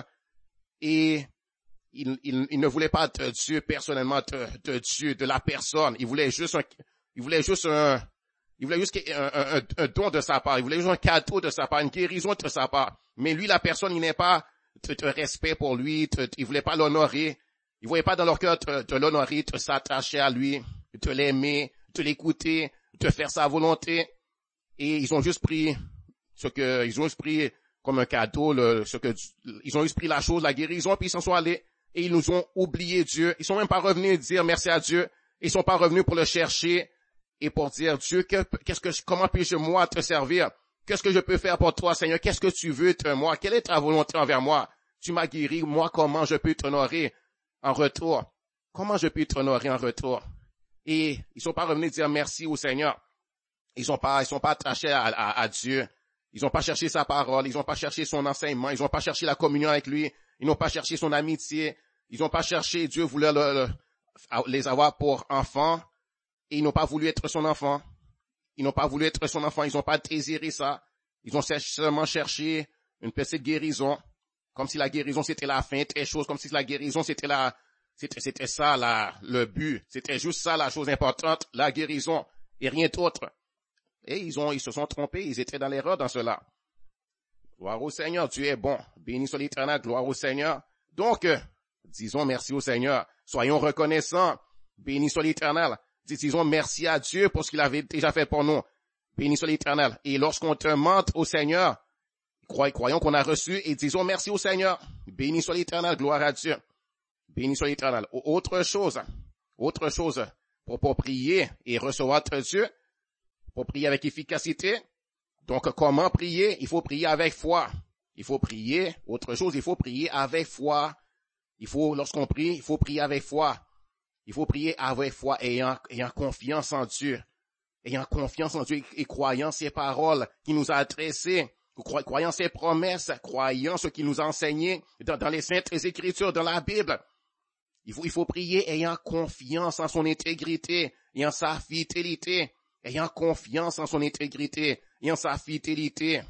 [SPEAKER 1] et ils, ils, ils ne voulaient pas de Dieu personnellement, de, de Dieu, de la personne. Ils voulaient juste un, ils voulaient juste un, ils voulaient juste un, un, un, un don de sa part. Ils voulaient juste un cadeau de sa part, une guérison de sa part. Mais lui, la personne, il n'est pas de, de respect pour lui. De, il voulait pas l'honorer. Il voyait pas dans leur cœur de, de l'honorer, de s'attacher à lui, de l'aimer, de l'écouter, de faire sa volonté. Et ils ont juste pris ce que, ils ont juste pris comme un cadeau, le, ce que, ils ont juste pris la chose, la guérison, puis ils s'en sont allés. Et ils nous ont oublié Dieu. Ils sont même pas revenus dire merci à Dieu. Ils sont pas revenus pour le chercher et pour dire, Dieu, que, qu'est-ce que, comment puis-je moi te servir? Qu'est-ce que je peux faire pour toi, Seigneur? Qu'est-ce que tu veux de moi? Quelle est ta volonté envers moi? Tu m'as guéri. Moi, comment je peux t'honorer en retour? Comment je peux t'honorer en retour? Et ils sont pas revenus dire merci au Seigneur. Ils sont pas, ils sont pas attachés à, à, à Dieu. Ils ont pas cherché sa parole. Ils ont pas cherché son enseignement. Ils ont pas cherché la communion avec lui. Ils n'ont pas cherché son amitié. Ils n'ont pas cherché, Dieu voulait le, le, les avoir pour enfants. Et ils n'ont pas voulu être son enfant. Ils n'ont pas voulu être son enfant. Ils n'ont pas désiré ça. Ils ont seulement cherché une petite guérison. Comme si la guérison c'était la fin des choses. Comme si la guérison c'était la, c'était, c'était ça la, le but. C'était juste ça la chose importante. La guérison. Et rien d'autre. Et ils ont, ils se sont trompés. Ils étaient dans l'erreur dans cela. Gloire au Seigneur. Dieu est bon. Béni soit l'Éternel. Gloire au Seigneur. Donc, euh, disons merci au Seigneur. Soyons reconnaissants. Béni soit l'Éternel. Disons merci à Dieu pour ce qu'il avait déjà fait pour nous. Béni soit l'Éternel. Et lorsqu'on demande au Seigneur, croyons qu'on a reçu et disons merci au Seigneur. Béni soit l'Éternel. Gloire à Dieu. Béni soit l'Éternel. Autre chose, autre chose pour, pour prier et recevoir de Dieu, pour prier avec efficacité. Donc, comment prier? Il faut prier avec foi. Il faut prier. Autre chose, il faut prier avec foi. Il faut, lorsqu'on prie, il faut prier avec foi. Il faut prier avec foi, ayant, ayant confiance en Dieu. Ayant confiance en Dieu et croyant ses paroles qu'il nous a adressées. Croyant ses promesses. Croyant ce qu'il nous a enseigné dans, dans les saintes écritures, dans la Bible. Il faut, il faut prier ayant confiance en son intégrité et en sa fidélité. Ayant confiance en son intégrité et en sa fidélité.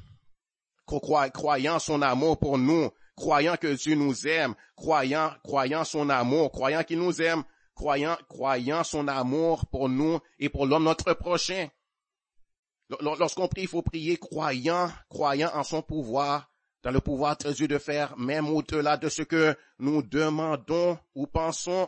[SPEAKER 1] Croyant son amour pour nous. Croyant que Dieu nous aime, croyant, croyant son amour, croyant qu'il nous aime, croyant, croyant son amour pour nous et pour l'homme notre prochain. Lorsqu'on prie, il faut prier croyant, croyant en son pouvoir, dans le pouvoir de Dieu de faire même au-delà de ce que nous demandons ou pensons.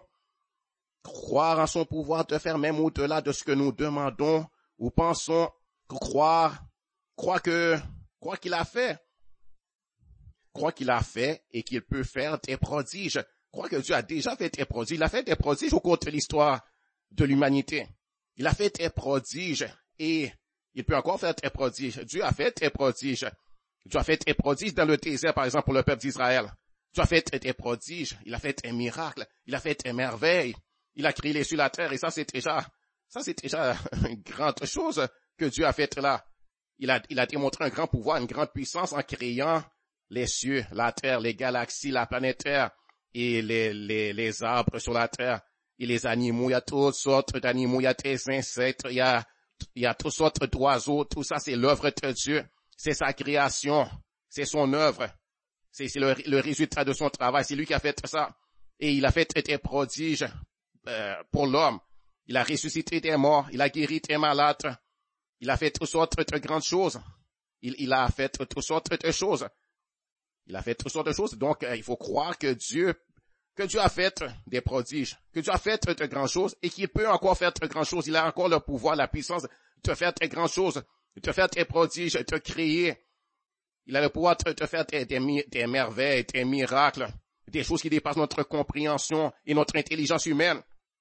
[SPEAKER 1] Croire en son pouvoir de faire même au-delà de ce que nous demandons ou pensons. Croire, croire que, croire qu'il a fait. Croire qu'il a fait et qu'il peut faire des prodiges. croire que Dieu a déjà fait des prodiges. Il a fait des prodiges au cours de l'histoire de l'humanité. Il a fait des prodiges et il peut encore faire des prodiges. Dieu a fait des prodiges. Dieu a fait des prodiges dans le désert, par exemple, pour le peuple d'Israël. Dieu a fait des prodiges. Il a fait des miracles. Il a fait des merveilles. Il a créé les cieux, la terre, et ça, c'est déjà, ça, c'est déjà une grande chose que Dieu a faite là. Il a, il a démontré un grand pouvoir, une grande puissance en créant les cieux, la terre, les galaxies, la planète Terre et les, les, les arbres sur la terre et les animaux. Il y a toutes sortes d'animaux, il y a des insectes, il y a, il y a toutes sortes d'oiseaux. Tout ça, c'est l'œuvre de Dieu. C'est sa création. C'est son œuvre. C'est, c'est le, le résultat de son travail. C'est lui qui a fait ça. Et il a fait des prodiges euh, pour l'homme. Il a ressuscité des morts. Il a guéri des malades. Il a fait toutes sortes de grandes choses. Il, il a fait toutes sortes de choses. Il a fait toutes sortes de choses. Donc, euh, il faut croire que Dieu, que Dieu a fait des prodiges, que Dieu a fait de grandes choses et qu'il peut encore faire de grandes choses. Il a encore le pouvoir, la puissance de faire de grandes choses, de faire des prodiges, de créer. Il a le pouvoir de, de faire des, des, des merveilles, des miracles, des choses qui dépassent notre compréhension et notre intelligence humaine.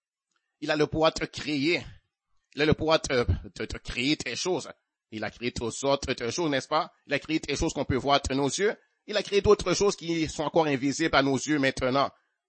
[SPEAKER 1] Il a le pouvoir de créer. Il a le pouvoir de, de, de créer des choses. Il a créé toutes sortes de choses, n'est-ce pas? Il a créé des choses qu'on peut voir de nos yeux. Il a créé d'autres choses qui sont encore invisibles à nos yeux maintenant.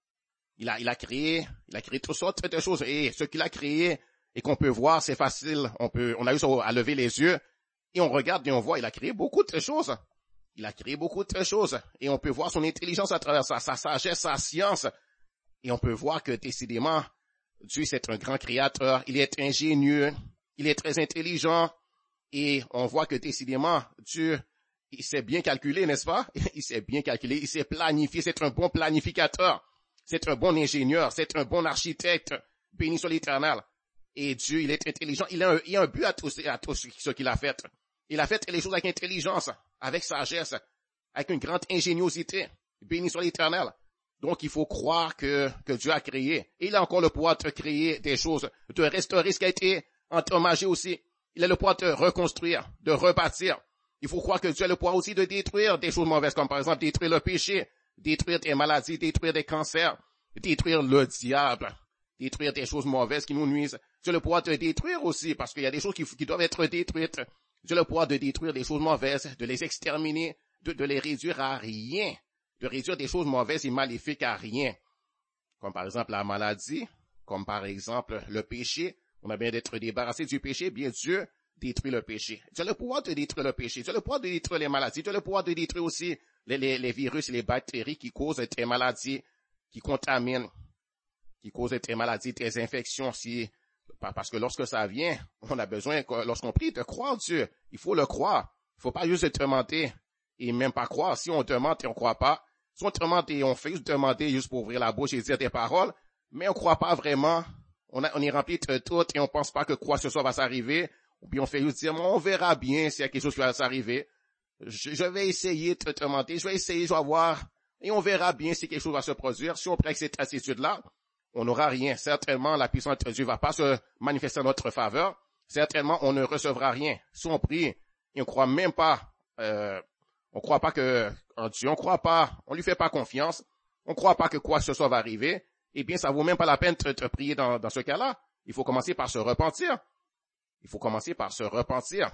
[SPEAKER 1] Il a, il a créé, il a créé toutes sortes de choses. Et ce qu'il a créé et qu'on peut voir, c'est facile. On peut, on a juste à lever les yeux et on regarde et on voit. Il a créé beaucoup de choses. Il a créé beaucoup de choses. Et on peut voir son intelligence à travers ça, sa sagesse, sa science. Et on peut voir que décidément, Dieu c'est un grand créateur. Il est ingénieux. Il est très intelligent. Et on voit que décidément, Dieu, il s'est bien calculé, n'est-ce pas? Il s'est bien calculé. Il s'est planifié. C'est un bon planificateur. C'est un bon ingénieur, c'est un bon architecte, béni soit l'Éternel. Et Dieu, il est intelligent, il a un, il a un but à tout, à tout ce qu'il a fait. Il a fait les choses avec intelligence, avec sagesse, avec une grande ingéniosité, béni soit l'Éternel. Donc il faut croire que, que Dieu a créé. Et il a encore le pouvoir de créer des choses, de restaurer ce qui a été endommagé aussi. Il a le pouvoir de reconstruire, de rebâtir. Il faut croire que Dieu a le pouvoir aussi de détruire des choses mauvaises, comme par exemple détruire le péché, détruire des maladies, détruire des cancers, détruire le diable, détruire des choses mauvaises qui nous nuisent. Dieu a le pouvoir de détruire aussi, parce qu'il y a des choses qui, qui doivent être détruites. Dieu a le pouvoir de détruire des choses mauvaises, de les exterminer, de, de les réduire à rien, de réduire des choses mauvaises et maléfiques à rien. Comme par exemple la maladie, comme par exemple le péché. On a bien d'être débarrassé du péché, bien Dieu détruit le péché. Dieu a le pouvoir de détruire le péché. Dieu a le pouvoir de détruire les maladies. Dieu a le pouvoir de détruire aussi Les, les, les virus et les bactéries qui causent des maladies, qui contaminent, qui causent des maladies, des infections. Si, parce que lorsque ça vient, on a besoin, lorsqu'on prie, de croire Dieu. Il faut le croire. Il faut pas juste demander et même pas croire. Si on demande et on croit pas, si on demande et on fait juste demander juste pour ouvrir la bouche et dire des paroles, mais on croit pas vraiment, on, a, on est rempli de tout et on pense pas que quoi que ce soit va s'arriver, ou bien on fait juste dire, on verra bien s'il y a quelque chose qui va s'arriver. Je, je vais essayer de te demander, je vais essayer, je vais voir, et on verra bien si quelque chose va se produire. Si on prend cette attitude-là, on n'aura rien. Certainement, la puissance de Dieu va pas se manifester en notre faveur. Certainement, on ne recevra rien. Si on prie, et on croit même pas, euh, on croit pas que, en Dieu, on croit pas, on lui fait pas confiance, on croit pas que quoi que ce soit va arriver, eh bien, ça vaut même pas la peine de te prier dans, dans ce cas-là. Il faut commencer par se repentir. Il faut commencer par se repentir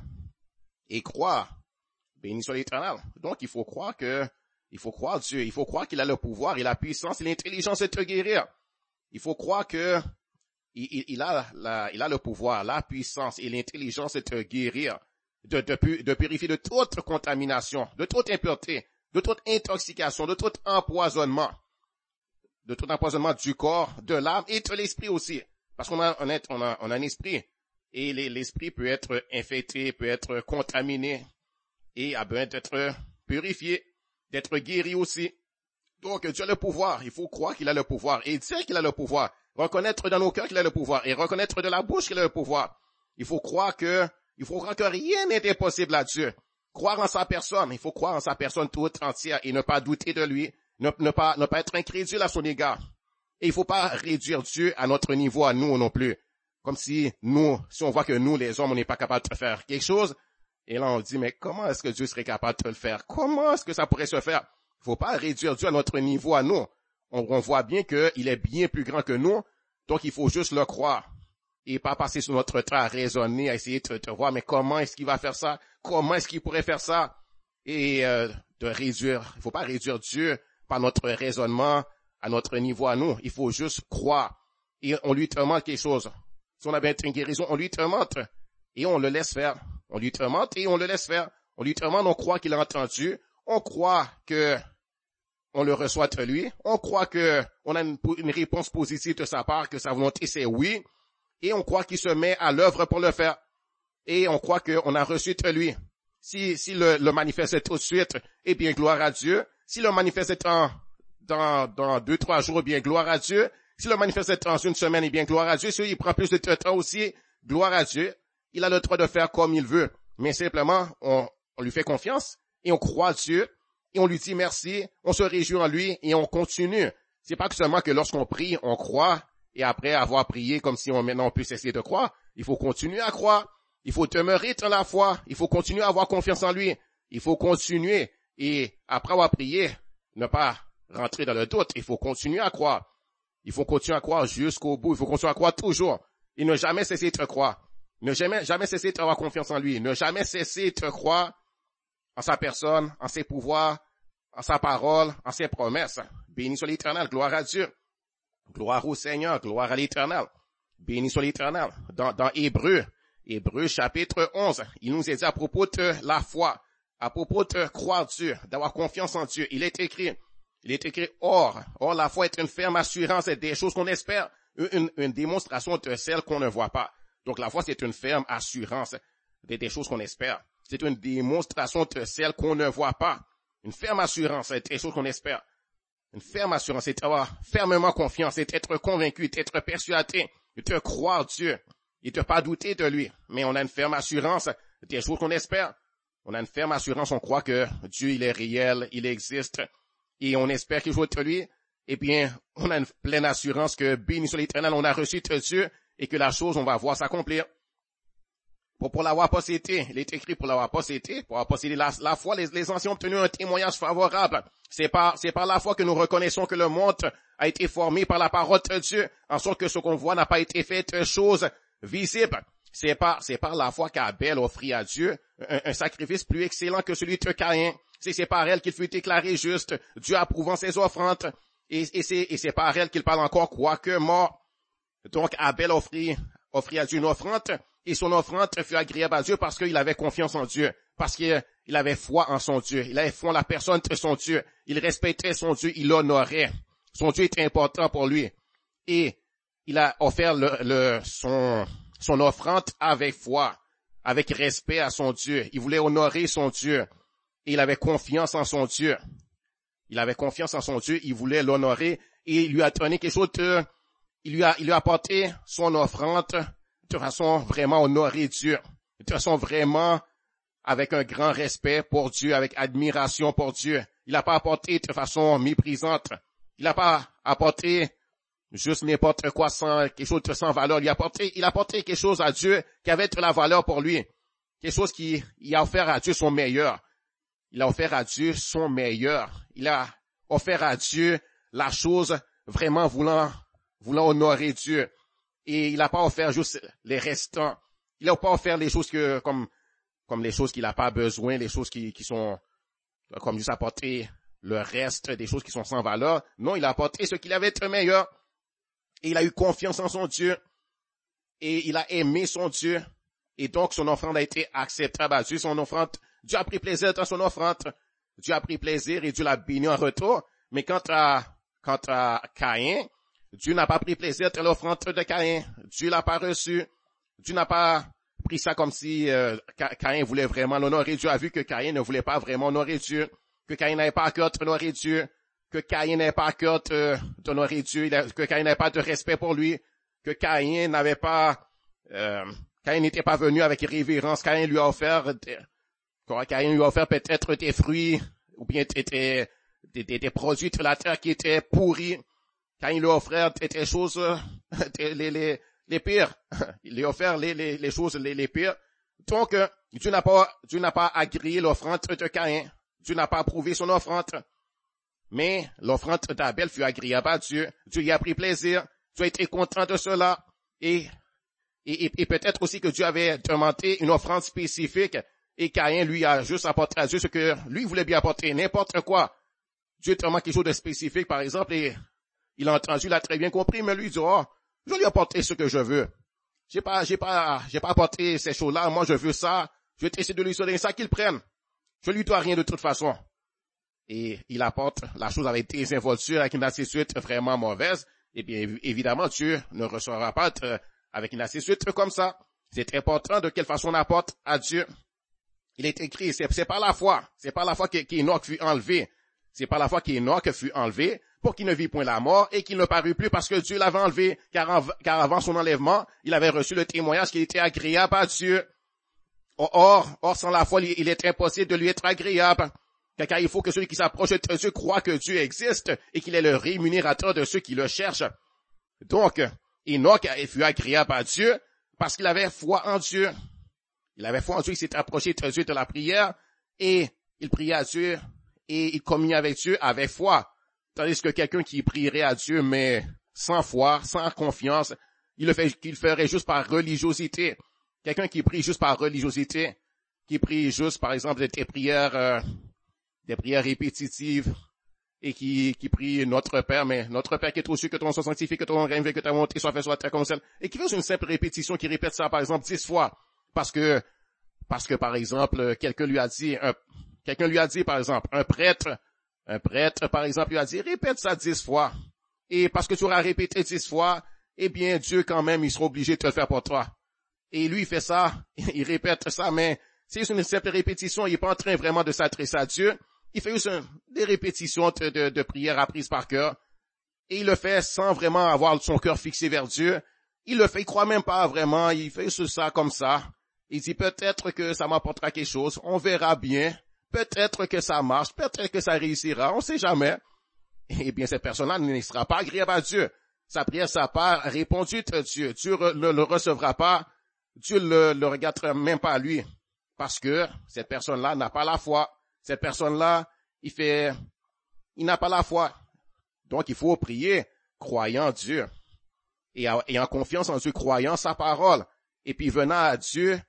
[SPEAKER 1] et croire. Béni soit l'Éternel. Donc, il faut croire que, il faut croire Dieu, il faut croire qu'il a le pouvoir et la puissance et l'intelligence de te guérir. Il faut croire que, il, il, il a la, il a le pouvoir, la puissance et l'intelligence de te guérir, de, de, de purifier de toute contamination, de toute impureté, de toute intoxication, de tout empoisonnement, de tout empoisonnement du corps, de l'âme et de l'esprit aussi. Parce qu'on a, on a, on a, on a un esprit. Et l'esprit peut être infecté, peut être contaminé. Et a besoin d'être purifié, d'être guéri aussi. Donc, Dieu a le pouvoir. Il faut croire qu'il a le pouvoir et dire qu'il a le pouvoir. Reconnaître dans nos cœurs qu'il a le pouvoir et reconnaître de la bouche qu'il a le pouvoir. Il faut croire que, il faut croire que rien n'est impossible à Dieu. Croire en sa personne. Il faut croire en sa personne toute entière et ne pas douter de lui. Ne, ne pas, ne pas être incrédule à son égard. Et il faut pas réduire Dieu à notre niveau, à nous non plus. Comme si nous, si on voit que nous, les hommes, on n'est pas capable de faire quelque chose, et là, on dit, mais comment est-ce que Dieu serait capable de le faire? Comment est-ce que ça pourrait se faire? Il faut pas réduire Dieu à notre niveau, à nous. on, on voit bien qu'il est bien plus grand que nous, donc il faut juste le croire. Et pas passer sur notre temps à raisonner, à essayer de, de voir, mais comment est-ce qu'il va faire ça? Comment est-ce qu'il pourrait faire ça? Et euh, de réduire, il faut pas réduire Dieu par notre raisonnement à notre niveau à nous. Il faut juste croire. Et on lui demande quelque chose. Si on a bien une guérison, on lui demande et on le laisse faire. On lui demande et on le laisse faire. On lui demande, on croit qu'il a entendu. On croit que on le reçoit de lui. On croit que on a une, une réponse positive de sa part, que sa volonté c'est oui. Et on croit qu'il se met à l'œuvre pour le faire. Et on croit qu'on a reçu de lui. Si, si le, le manifeste tout de suite, eh bien, gloire à Dieu. Si le manifeste en, dans, dans deux, trois jours, eh bien, gloire à Dieu. Si le manifeste dans une semaine, eh bien, gloire à Dieu. Si il prend plus de temps aussi, gloire à Dieu. Il a le droit de faire comme il veut. Mais simplement, on, on lui fait confiance et on croit à Dieu et on lui dit merci. On se réjouit en lui et on continue. C'est pas que seulement que lorsqu'on prie, on croit et après avoir prié comme si on maintenant on peut cesser de croire. Il faut continuer à croire. Il faut demeurer dans la foi. Il faut continuer à avoir confiance en lui. Il faut continuer. Et après avoir prié, ne pas rentrer dans le doute. Il faut continuer à croire. Il faut continuer à croire jusqu'au bout. Il faut continuer à croire toujours. Et ne jamais cesser de croire. Ne jamais, jamais cesser d'avoir confiance en lui. Ne jamais cesser de croire en sa personne, en ses pouvoirs, en sa parole, en ses promesses. Béni soit l'Éternel. Gloire à Dieu. Gloire au Seigneur. Gloire à l'Éternel. Béni soit l'Éternel. Dans, dans Hébreux, Hébreux chapitre onze, il nous est dit à propos de la foi, à propos de croire Dieu, d'avoir confiance en Dieu. Il est écrit, il est écrit, or, or la foi est une ferme assurance des choses qu'on espère, une, une démonstration de celles qu'on ne voit pas. Donc la foi c'est une ferme assurance des, des choses qu'on espère. C'est une démonstration de celles qu'on ne voit pas. Une ferme assurance des choses qu'on espère. Une ferme assurance, c'est avoir fermement confiance, c'est être convaincu, être persuadé, de croire Dieu. Et de pas douter de lui. Mais on a une ferme assurance des choses qu'on espère. On a une ferme assurance, on croit que Dieu, il est réel, il existe. Et on espère qu'il joue de lui. Eh bien, on a une pleine assurance que béni soit l'Éternel, on a reçu de Dieu et que la chose, on va voir s'accomplir. Pour, pour l'avoir possédé, il est écrit pour l'avoir possédé, pour avoir possédé la, la foi, les, les anciens ont obtenu un témoignage favorable. C'est par, c'est par la foi que nous reconnaissons que le monde a été formé par la parole de Dieu, en sorte que ce qu'on voit n'a pas été fait de choses visible. C'est par, c'est par la foi qu'Abel offrit à Dieu un, un sacrifice plus excellent que celui de Caïn. C'est, c'est par elle qu'il fut déclaré juste, Dieu approuvant ses offrandes. Et, et c'est, et c'est par elle qu'il parle encore, quoique mort. Donc Abel offrit, offrit à Dieu une offrande, et son offrande fut agréable à Dieu parce qu'il avait confiance en Dieu, parce qu'il avait foi en son Dieu. Il avait foi en la personne de son Dieu. Il respectait son Dieu, il l'honorait. Son Dieu était important pour lui. Et il a offert le, le, son, son offrande avec foi, avec respect à son Dieu. Il voulait honorer son Dieu. Et il avait confiance en son Dieu. Il avait confiance en son Dieu. Il voulait l'honorer. Et il lui a donné quelque chose de, il lui a, il lui a apporté son offrande de façon vraiment honorer Dieu. De façon vraiment avec un grand respect pour Dieu, avec admiration pour Dieu. Il n'a pas apporté de façon méprisante. Il n'a pas apporté juste n'importe quoi sans, quelque chose de sans valeur. Il a apporté, il a apporté quelque chose à Dieu qui avait de la valeur pour lui. Quelque chose qui, il a offert à Dieu son meilleur. Il a offert à Dieu son meilleur. Il a offert à Dieu la chose vraiment voulant, voulant honorer Dieu. Et il n'a pas offert juste les restants. Il n'a pas offert les choses que, comme, comme les choses qu'il n'a pas besoin, les choses qui, qui sont, comme juste apporter le reste des choses qui sont sans valeur. Non, il a apporté ce qu'il avait de meilleur. Et il a eu confiance en son Dieu. Et il a aimé son Dieu. Et donc, son offrande a été acceptable à Dieu. Son offrande, Dieu a pris plaisir dans son offrande. Dieu a pris plaisir et Dieu l'a béni en retour. Mais quant à, quant à Caïn, Dieu n'a pas pris plaisir dans l'offrande de Caïn. Dieu l'a pas reçu. Dieu n'a pas pris ça comme si euh, Caïn voulait vraiment l'honorer. Dieu a vu que Caïn ne voulait pas vraiment honorer Dieu. Que Caïn n'avait pas à cœur d'honorer Dieu. Que Caïn n'avait pas à cœur d'honorer Dieu. Que Caïn n'avait pas de respect pour lui. Que Caïn n'avait pas... Euh, Caïn n'était pas venu avec révérence. Caïn lui a offert... Caïn lui a offert peut-être des fruits ou bien des, des, des, des produits de la terre qui étaient pourris. Caïn lui a offert des choses, des, les, les, les pires. Il lui a offert les, les, les choses les, les pires. Donc, Dieu n'a pas, Dieu n'a pas agréé l'offrande de Caïn. Dieu n'a pas approuvé son offrande. Mais l'offrande d'Abel fut agréable à Dieu. Dieu y a pris plaisir. Dieu a été content de cela. Et, et, et peut-être aussi que Dieu avait demandé une offrande spécifique et Caïn lui a juste apporté à Dieu ce que lui voulait bien apporter, n'importe quoi. Dieu demande quelque chose de spécifique, par exemple, et il a entendu, il a très bien compris, mais lui dit, oh, je vais lui apporter ce que je veux. J'ai pas, j'ai pas, j'ai pas apporté ces choses-là, moi je veux ça, je vais essayer de lui donner ça, qu'il prenne. Je lui dois rien de toute façon. Et il apporte la chose avec des involtures, avec une attitude vraiment mauvaise, et bien évidemment Dieu ne recevra pas avec une attitude comme ça. C'est important de quelle façon on apporte à Dieu. Il est écrit, c'est, c'est pas la foi, c'est pas la foi qu'Enoch fut enlevé, c'est pas la foi qu'Enoch fut enlevé pour qu'il ne vit point la mort et qu'il ne parut plus parce que Dieu l'avait enlevé, car, en, car avant son enlèvement, il avait reçu le témoignage qu'il était agréable à Dieu. Or, or sans la foi, il est impossible de lui être agréable. Car il faut que celui qui s'approche de Dieu croit que Dieu existe et qu'il est le rémunérateur de ceux qui le cherchent. Donc, Enoch fut agréable à Dieu parce qu'il avait foi en Dieu. Il avait foi en Dieu, il s'est approché de Dieu de la prière et il priait à Dieu et il communiait avec Dieu avec foi. Tandis que quelqu'un qui prierait à Dieu mais sans foi, sans confiance, il le fait, qu'il ferait juste par religiosité. Quelqu'un qui prie juste par religiosité, qui prie juste par exemple des prières, euh, des prières répétitives et qui, qui prie notre Père, mais notre Père qui est au-dessus, que ton nom soit sanctifié, que ton nom règne, que ta volonté soit faite sur la terre comme celle, et qui fait une simple répétition, qui répète ça par exemple dix fois. Parce que, parce que par exemple, quelqu'un lui a dit, un, quelqu'un lui a dit par exemple, un prêtre, un prêtre par exemple lui a dit, répète ça dix fois. Et parce que tu auras répété dix fois, eh bien Dieu quand même, il sera obligé de te le faire pour toi. Et lui il fait ça, il répète ça, mais c'est une simple répétition, il est pas en train vraiment de s'adresser à Dieu. Il fait juste un, des répétitions de, de, de prières apprises par cœur. Et il le fait sans vraiment avoir son cœur fixé vers Dieu. Il le fait, il croit même pas vraiment, il fait juste ça comme ça. Il dit peut-être que ça m'apportera quelque chose, on verra bien, peut-être que ça marche, peut-être que ça réussira, on sait jamais. Eh bien, cette personne-là ne sera pas agréable à Dieu. Sa prière sera pas répondue de Dieu. Dieu ne le recevra pas, Dieu ne le, le regardera même pas à lui. Parce que cette personne-là n'a pas la foi. Cette personne-là, il fait, il n'a pas la foi. Donc, il faut prier, croyant en Dieu. Et, et en confiance en Dieu, croyant sa parole. Et puis, venant à Dieu,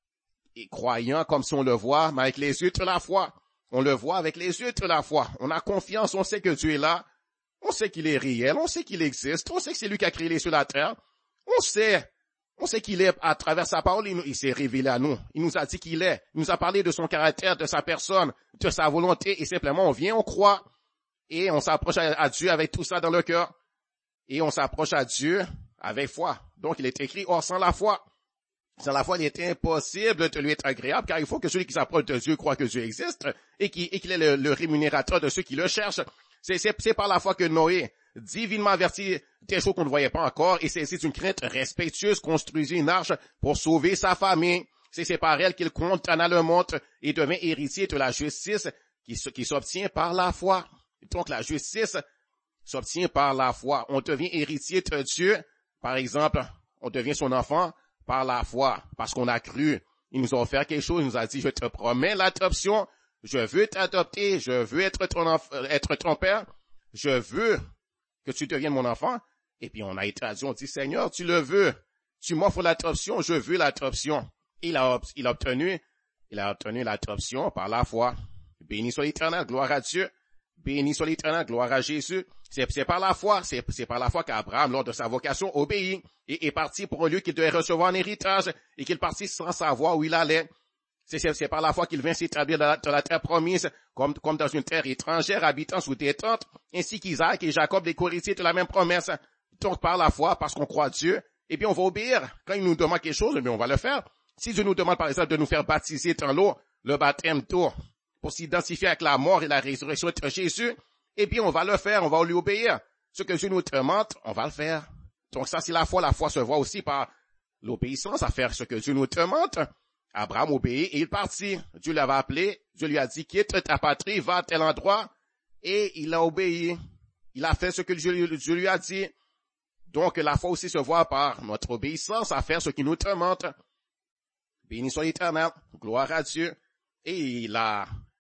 [SPEAKER 1] et croyant comme si on le voit, mais avec les yeux de la foi. On le voit avec les yeux de la foi. On a confiance, on sait que Dieu est là. On sait qu'il est réel, on sait qu'il existe. On sait que c'est lui qui a créé les cieux et la terre. On sait, on sait qu'il est, à travers sa parole, il, il s'est révélé à nous. Il nous a dit qu'il est. Il nous a parlé de son caractère, de sa personne, de sa volonté. Et simplement, on vient, on croit. Et on s'approche à, à Dieu avec tout ça dans le cœur. Et on s'approche à Dieu avec foi. Donc, il est écrit, or, sans la foi. Sans la foi, il est impossible de lui être agréable, car il faut que celui qui s'approche de Dieu croit que Dieu existe et qu'il, et qu'il est le, le rémunérateur de ceux qui le cherchent. C'est, c'est, c'est par la foi que Noé, divinement averti des choses qu'on ne voyait pas encore, et c'est, c'est une crainte respectueuse, construisit une arche pour sauver sa famille. C'est, c'est par elle qu'il condamna le monde et devint héritier de la justice qui, qui s'obtient par la foi. Donc la justice s'obtient par la foi. On devient héritier de Dieu, par exemple, on devient son enfant par la foi, parce qu'on a cru. Il nous a offert quelque chose, il nous a dit, je te promets l'adoption, je veux t'adopter, je veux être ton enfant, être ton père, je veux que tu deviennes mon enfant. Et puis on a été à Dieu, on dit, Seigneur, tu le veux, tu m'offres l'adoption, je veux l'adoption. Il a, il a obtenu, il a obtenu l'adoption par la foi. Béni soit l'Éternel, gloire à Dieu. Béni soit l'Éternel, gloire à Jésus. C'est, c'est par la foi, c'est, c'est par la foi qu'Abraham, lors de sa vocation, obéit et est parti pour un lieu qu'il devait recevoir en héritage et qu'il partit sans savoir où il allait. C'est, c'est, c'est par la foi qu'il vint s'établir dans la, dans la terre promise, comme, comme dans une terre étrangère, habitant sous des tentes, ainsi qu'Isaac et Jacob, les co-héritiers de la même promesse. Donc par la foi, parce qu'on croit Dieu, eh bien on va obéir. Quand il nous demande quelque chose, eh bien on va le faire. Si Dieu nous demande par exemple de nous faire baptiser dans l'eau, le baptême d'eau, pour s'identifier avec la mort et la résurrection de Jésus, eh bien, on va le faire, on va lui obéir. Ce que Dieu nous demande, on va le faire. Donc ça, c'est la foi. La foi se voit aussi par l'obéissance à faire ce que Dieu nous demande. Abraham obéit et il partit. Dieu l'avait appelé, Dieu lui a dit, quitte ta patrie, va à tel endroit. Et il a obéi. Il a fait ce que Dieu, Dieu lui a dit. Donc la foi aussi se voit par notre obéissance à faire ce qu'il nous demande. Béni soit l'Éternel, gloire à Dieu. Et il a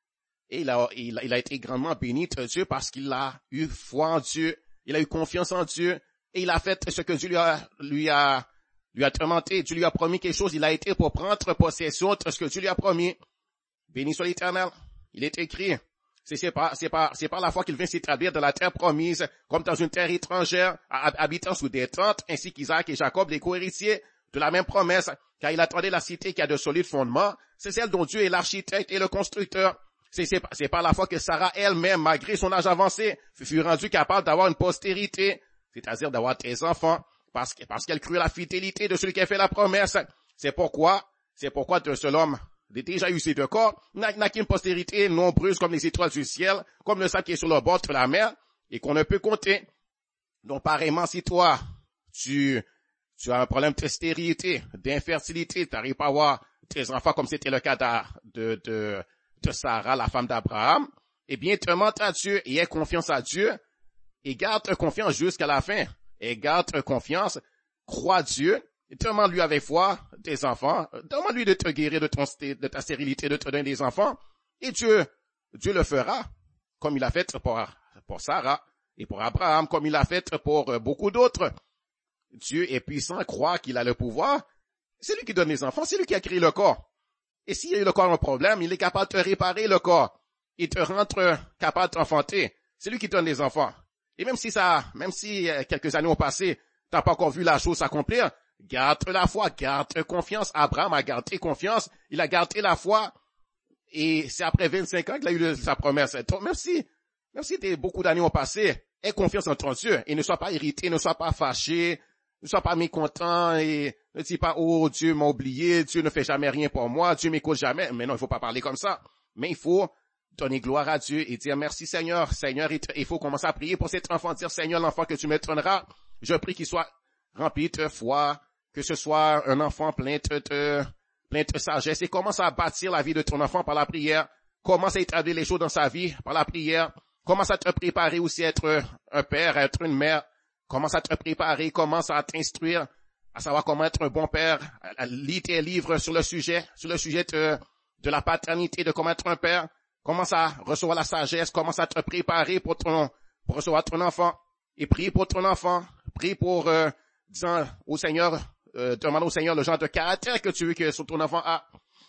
[SPEAKER 1] Et il a, il, il a été grandement béni de Dieu parce qu'il a eu foi en Dieu, il a eu confiance en Dieu, et il a fait ce que Dieu lui a, lui a, lui a demandé. Dieu lui a promis quelque chose, il a été pour prendre possession de ce que Dieu lui a promis. Béni soit l'Éternel. Il est écrit. C'est, c'est pas, c'est pas, c'est par la foi qu'il vient s'établir dans la terre promise, comme dans une terre étrangère, habitant sous des tentes, ainsi qu'Isaac et Jacob, les co-héritiers de la même promesse, car il attendait la cité qui a de solides fondements. C'est celle dont Dieu est l'architecte et le constructeur. C'est, c'est, c'est par la foi que Sarah elle-même, malgré son âge avancé, fut rendue capable d'avoir une postérité, c'est-à-dire d'avoir des enfants, parce, parce qu'elle crut à la fidélité de celui qui a fait la promesse. C'est pourquoi, c'est pourquoi de ce homme, déjà usé de corps, n'a, n'a qu'une postérité nombreuse comme les étoiles du ciel, comme le sable qui est sur le bord de la mer, et qu'on ne peut compter. Donc, pareillement, si toi, tu, tu as un problème de stérilité, d'infertilité, tu n'arrives pas à avoir tes enfants comme c'était le cas de, de, de Sarah, la femme d'Abraham, eh bien, te montre à Dieu et aie confiance à Dieu, et garde confiance jusqu'à la fin, et garde confiance, crois Dieu, demande-lui avec foi des enfants, demande-lui de te guérir de, ton, de ta stérilité, de te donner des enfants, et Dieu, Dieu le fera, comme il a fait pour, pour Sarah, et pour Abraham, comme il a fait pour beaucoup d'autres. Dieu est puissant, croit qu'il a le pouvoir, c'est lui qui donne les enfants, c'est lui qui a créé le corps. Et s'il y a eu le corps un problème, il est capable de réparer le corps, et te rendre capable d'enfanter. C'est lui qui donne les enfants. Et même si ça, même si quelques années ont passé, t'as pas encore vu la chose s'accomplir, garde la foi, garde confiance. Abraham a gardé confiance, il a gardé la foi, et c'est après vingt-cinq ans qu'il a eu sa promesse. Donc, même si, même si beaucoup d'années ont passé, aie confiance en ton Dieu, et ne sois pas irrité, ne sois pas fâché, ne sois pas mécontent, et ne dis pas, oh, Dieu m'a oublié, Dieu ne fait jamais rien pour moi, Dieu m'écoute jamais. Mais non, il faut pas parler comme ça. Mais il faut donner gloire à Dieu et dire merci Seigneur. Seigneur, il faut commencer à prier pour cet enfant, dire Seigneur, l'enfant que tu me donneras, je prie qu'il soit rempli de foi, que ce soit un enfant plein de, de, plein de sagesse, et commence à bâtir la vie de ton enfant par la prière, commence à établir les choses dans sa vie par la prière, commence à te préparer aussi à être un père, à être une mère, commence à te préparer, commence à t'instruire, à savoir comment être un bon père, à lire tes livres sur le sujet, sur le sujet de, de la paternité, de comment être un père, commence à recevoir la sagesse, commence à te préparer pour ton, pour recevoir ton enfant, et prie pour ton enfant, prie pour, euh, disant au Seigneur, euh, demande au Seigneur le genre de caractère que tu veux que ton enfant a.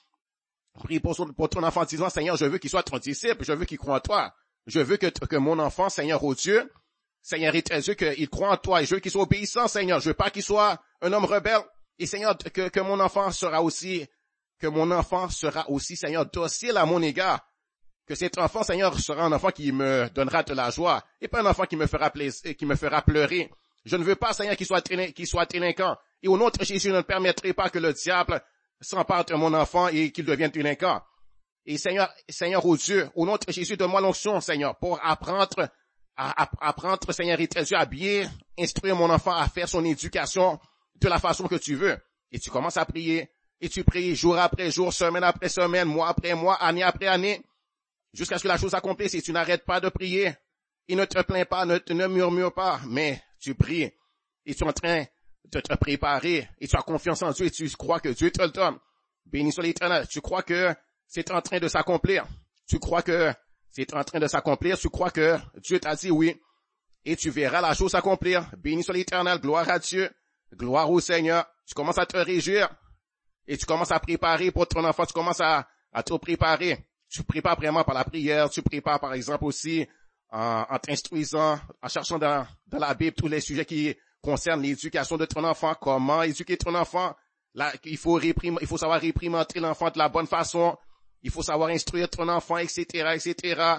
[SPEAKER 1] Prie pour, pour ton enfant disant, Seigneur, je veux qu'il soit ton disciple, je veux qu'il croie en toi. Je veux que, que mon enfant, Seigneur, au Dieu, Seigneur, je veux qu'il croit en toi et je veux qu'il soit obéissant, Seigneur. Je veux pas qu'il soit un homme rebelle. Et Seigneur, que, que mon enfant sera aussi, que mon enfant sera aussi, Seigneur, docile à mon égard. Que cet enfant, Seigneur, sera un enfant qui me donnera de la joie et pas un enfant qui me fera plaisir, qui me fera pleurer. Je ne veux pas, Seigneur, qu'il soit, qu'il soit délinquant. Et au nom de Jésus, je ne permettrai pas que le diable s'empare de mon enfant et qu'il devienne délinquant. Et Seigneur, Seigneur, au Dieu, au nom de Jésus, donne-moi l'onction, Seigneur, pour apprendre, à, à apprendre, Seigneur, et Dieu, à bien instruire mon enfant à faire son éducation de la façon que tu veux. Et tu commences à prier, et tu pries jour après jour, semaine après semaine, mois après mois, année après année, jusqu'à ce que la chose s'accomplisse. Et tu n'arrêtes pas de prier. Et ne te plains pas, ne, ne murmure pas, mais tu pries. Et tu es en train de te préparer, et tu as confiance en Dieu, et tu crois que Dieu te le donne. Béni soit l'Éternel. Tu crois que c'est en train de s'accomplir. Tu crois que c'est en train de s'accomplir. Tu crois que Dieu t'a dit oui. Et tu verras la chose s'accomplir. Béni soit l'Éternel. Gloire à Dieu. Gloire au Seigneur. Tu commences à te réjouir. Et tu commences à préparer pour ton enfant. Tu commences à, à te préparer. Tu prépares vraiment par la prière. Tu prépares par exemple aussi en, en t'instruisant, en cherchant dans, dans la Bible tous les sujets qui concernent l'éducation de ton enfant. Comment éduquer ton enfant. Là, il faut réprimer, il faut savoir réprimander l'enfant de la bonne façon. Il faut savoir instruire ton enfant, et cetera, et cetera.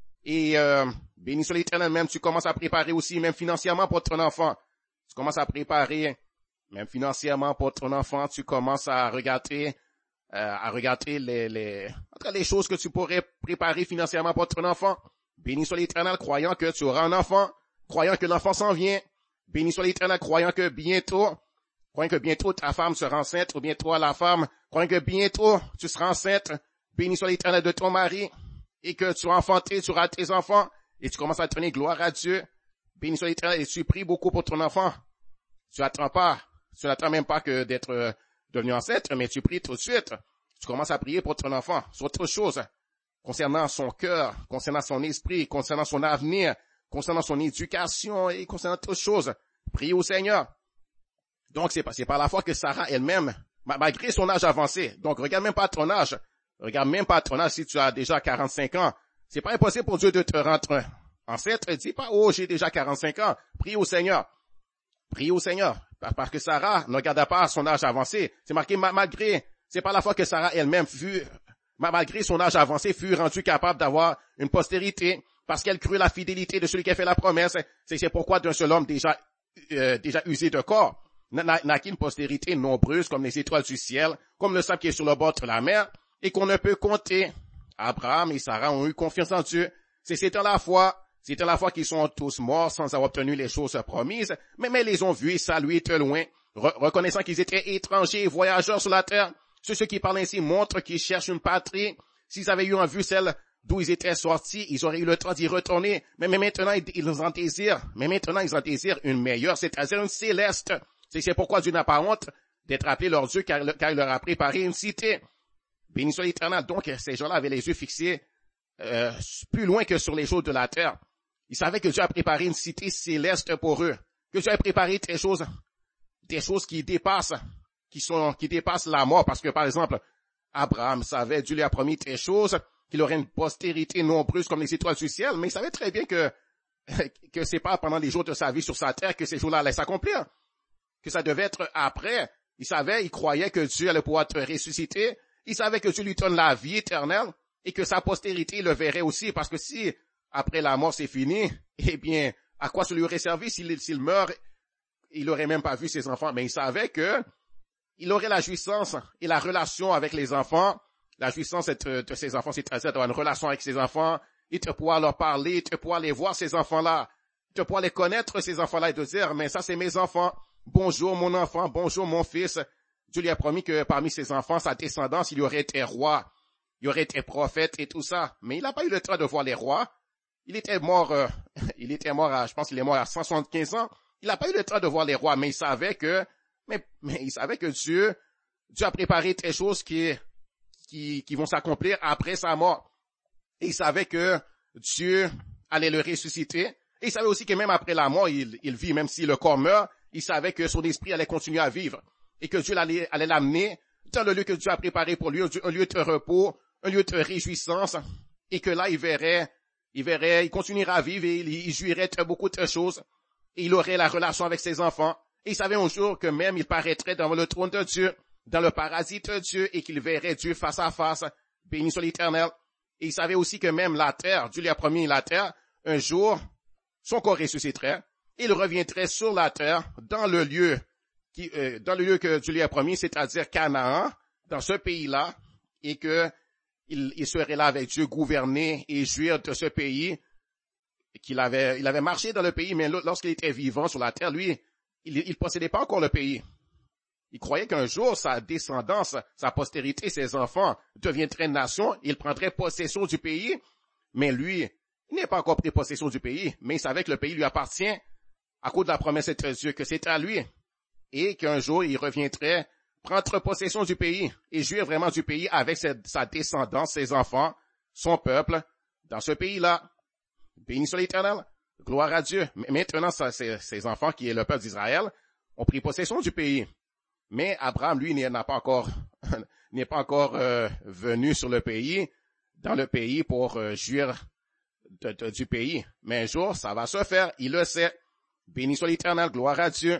[SPEAKER 1] Et euh, béni soit l'Éternel, même tu commences à préparer aussi, même financièrement pour ton enfant. Tu commences à préparer, même financièrement pour ton enfant. Tu commences à regarder, euh, à regarder les, les, entre les choses que tu pourrais préparer financièrement pour ton enfant. Béni soit l'Éternel, croyant que tu auras un enfant, croyant que l'enfant s'en vient. Béni soit l'Éternel, croyant que bientôt, croyant que bientôt ta femme sera enceinte, ou bientôt la femme, croyant que bientôt tu seras enceinte. Béni soit l'Éternel de ton mari, et que tu as enfanté, tu auras tes enfants, et tu commences à donner gloire à Dieu. Béni soit l'Éternel, et tu pries beaucoup pour ton enfant. Tu n'attends pas, tu n'attends même pas que d'être euh, devenu enceinte, mais tu pries tout de suite. Tu commences à prier pour ton enfant. C'est autre chose. concernant son cœur, concernant son esprit, concernant son avenir, concernant son éducation et concernant toutes choses. Prie au Seigneur. Donc, c'est, c'est par la foi que Sarah elle-même, malgré son âge avancé, donc regarde même pas ton âge, regarde même pas ton âge si tu as déjà quarante-cinq ans. C'est pas impossible pour Dieu de te rendre ancêtre. Dis pas, oh, j'ai déjà quarante-cinq ans. Prie au Seigneur. Prie au Seigneur. Parce que Sarah ne regarda pas son âge avancé. C'est marqué malgré, c'est par la foi que Sarah elle-même fut, malgré son âge avancé, fut rendue capable d'avoir une postérité, parce qu'elle crut la fidélité de celui qui a fait la promesse. C'est, c'est pourquoi d'un seul homme déjà, euh, déjà usé de corps, naquit une postérité nombreuse comme les étoiles du ciel, comme le sable qui est sur le bord de la mer, et qu'on ne peut compter. Abraham et Sarah ont eu confiance en Dieu. C'est, c'est la foi. C'est à la fois qu'ils sont tous morts sans avoir obtenu les choses promises, mais, mais les ont vus et salués de loin, re- reconnaissant qu'ils étaient étrangers et voyageurs sur la terre. Ceux, ceux qui parlent ainsi montrent qu'ils cherchent une patrie. S'ils avaient eu en vue celle d'où ils étaient sortis, ils auraient eu le temps d'y retourner. Mais, mais maintenant, ils, ils en désirent. Mais maintenant, ils en désirent une meilleure, c'est-à-dire une céleste. C'est, c'est pourquoi Dieu n'a pas honte d'être appelé leur Dieu, car, car il leur a préparé une cité. Béni soit l'Éternel. Donc, ces gens-là avaient les yeux fixés euh, plus loin que sur les choses de la terre. Ils savaient que Dieu a préparé une cité céleste pour eux, que Dieu a préparé des choses, des choses qui dépassent, qui sont, qui dépassent la mort, parce que par exemple, Abraham savait, Dieu lui a promis des choses, qu'il aurait une postérité nombreuse comme les étoiles du ciel, mais il savait très bien que, que c'est pas pendant les jours de sa vie sur sa terre que ces jours-là allaient s'accomplir, que ça devait être après. Il savait, il croyait que Dieu allait pouvoir te ressusciter, il savait que Dieu lui donne la vie éternelle, et que sa postérité le verrait aussi, parce que si après la mort, c'est fini, eh bien, à quoi ça lui aurait servi s'il, s'il meurt? Il n'aurait même pas vu ses enfants. Mais il savait que il aurait la jouissance et la relation avec les enfants. La jouissance de, de ses enfants, c'est-à-dire d'avoir une relation avec ses enfants, et de pouvoir leur parler, de pouvoir les voir, ces enfants-là, de pouvoir les connaître, ces enfants-là, et de dire, mais ça, c'est mes enfants. Bonjour, mon enfant. Bonjour, mon fils. Dieu lui a promis que parmi ses enfants, sa descendance, il y aurait été roi. Il y aurait été prophète et tout ça. Mais il n'a pas eu le temps de voir les rois. Il était mort, euh, il était mort à, je pense qu'il est mort à cent soixante-quinze ans. Il n'a pas eu le temps de voir les rois, mais il savait que, mais, mais il savait que Dieu, Dieu a préparé des choses qui, qui, qui vont s'accomplir après sa mort. Et il savait que Dieu allait le ressusciter. Et il savait aussi que même après la mort, il, il vit, même si le corps meurt, il savait que son esprit allait continuer à vivre. Et que Dieu allait, allait l'amener dans le lieu que Dieu a préparé pour lui, un lieu de repos, un lieu de réjouissance. Et que là, il verrait, Il verrait, il continuera à vivre et il, il jouirait de beaucoup de choses. Et il aurait la relation avec ses enfants. Et il savait un jour que même il paraîtrait devant le trône de Dieu, dans le paradis de Dieu, et qu'il verrait Dieu face à face. Béni soit l'Éternel. Et il savait aussi que même la terre, Dieu lui a promis la terre, un jour, son corps ressusciterait. Il reviendrait sur la terre, dans le lieu, qui, euh, dans le lieu que Dieu lui a promis, c'est-à-dire Canaan, dans ce pays-là, et que Il, il serait là avec Dieu, gouverner et jouir de ce pays, qu'il avait, il avait marché dans le pays, mais lorsqu'il était vivant sur la terre, lui, il, il possédait pas encore le pays. Il croyait qu'un jour, sa descendance, sa postérité, ses enfants deviendraient une nation, il prendrait possession du pays, mais lui, il n'est pas encore pris possession du pays, mais il savait que le pays lui appartient à cause de la promesse de Dieu, que c'est à lui, et qu'un jour, il reviendrait prendre possession du pays et jouir vraiment du pays avec sa, sa descendance, ses enfants, son peuple, dans ce pays-là. Béni soit l'Éternel, gloire à Dieu. Maintenant, ça, ses, ses enfants, qui est le peuple d'Israël, ont pris possession du pays. Mais Abraham, lui, n'a pas encore, n'est pas encore euh, venu sur le pays, dans le pays pour euh, jouir de, de, du pays. Mais un jour, ça va se faire, il le sait. Béni soit l'Éternel, gloire à Dieu.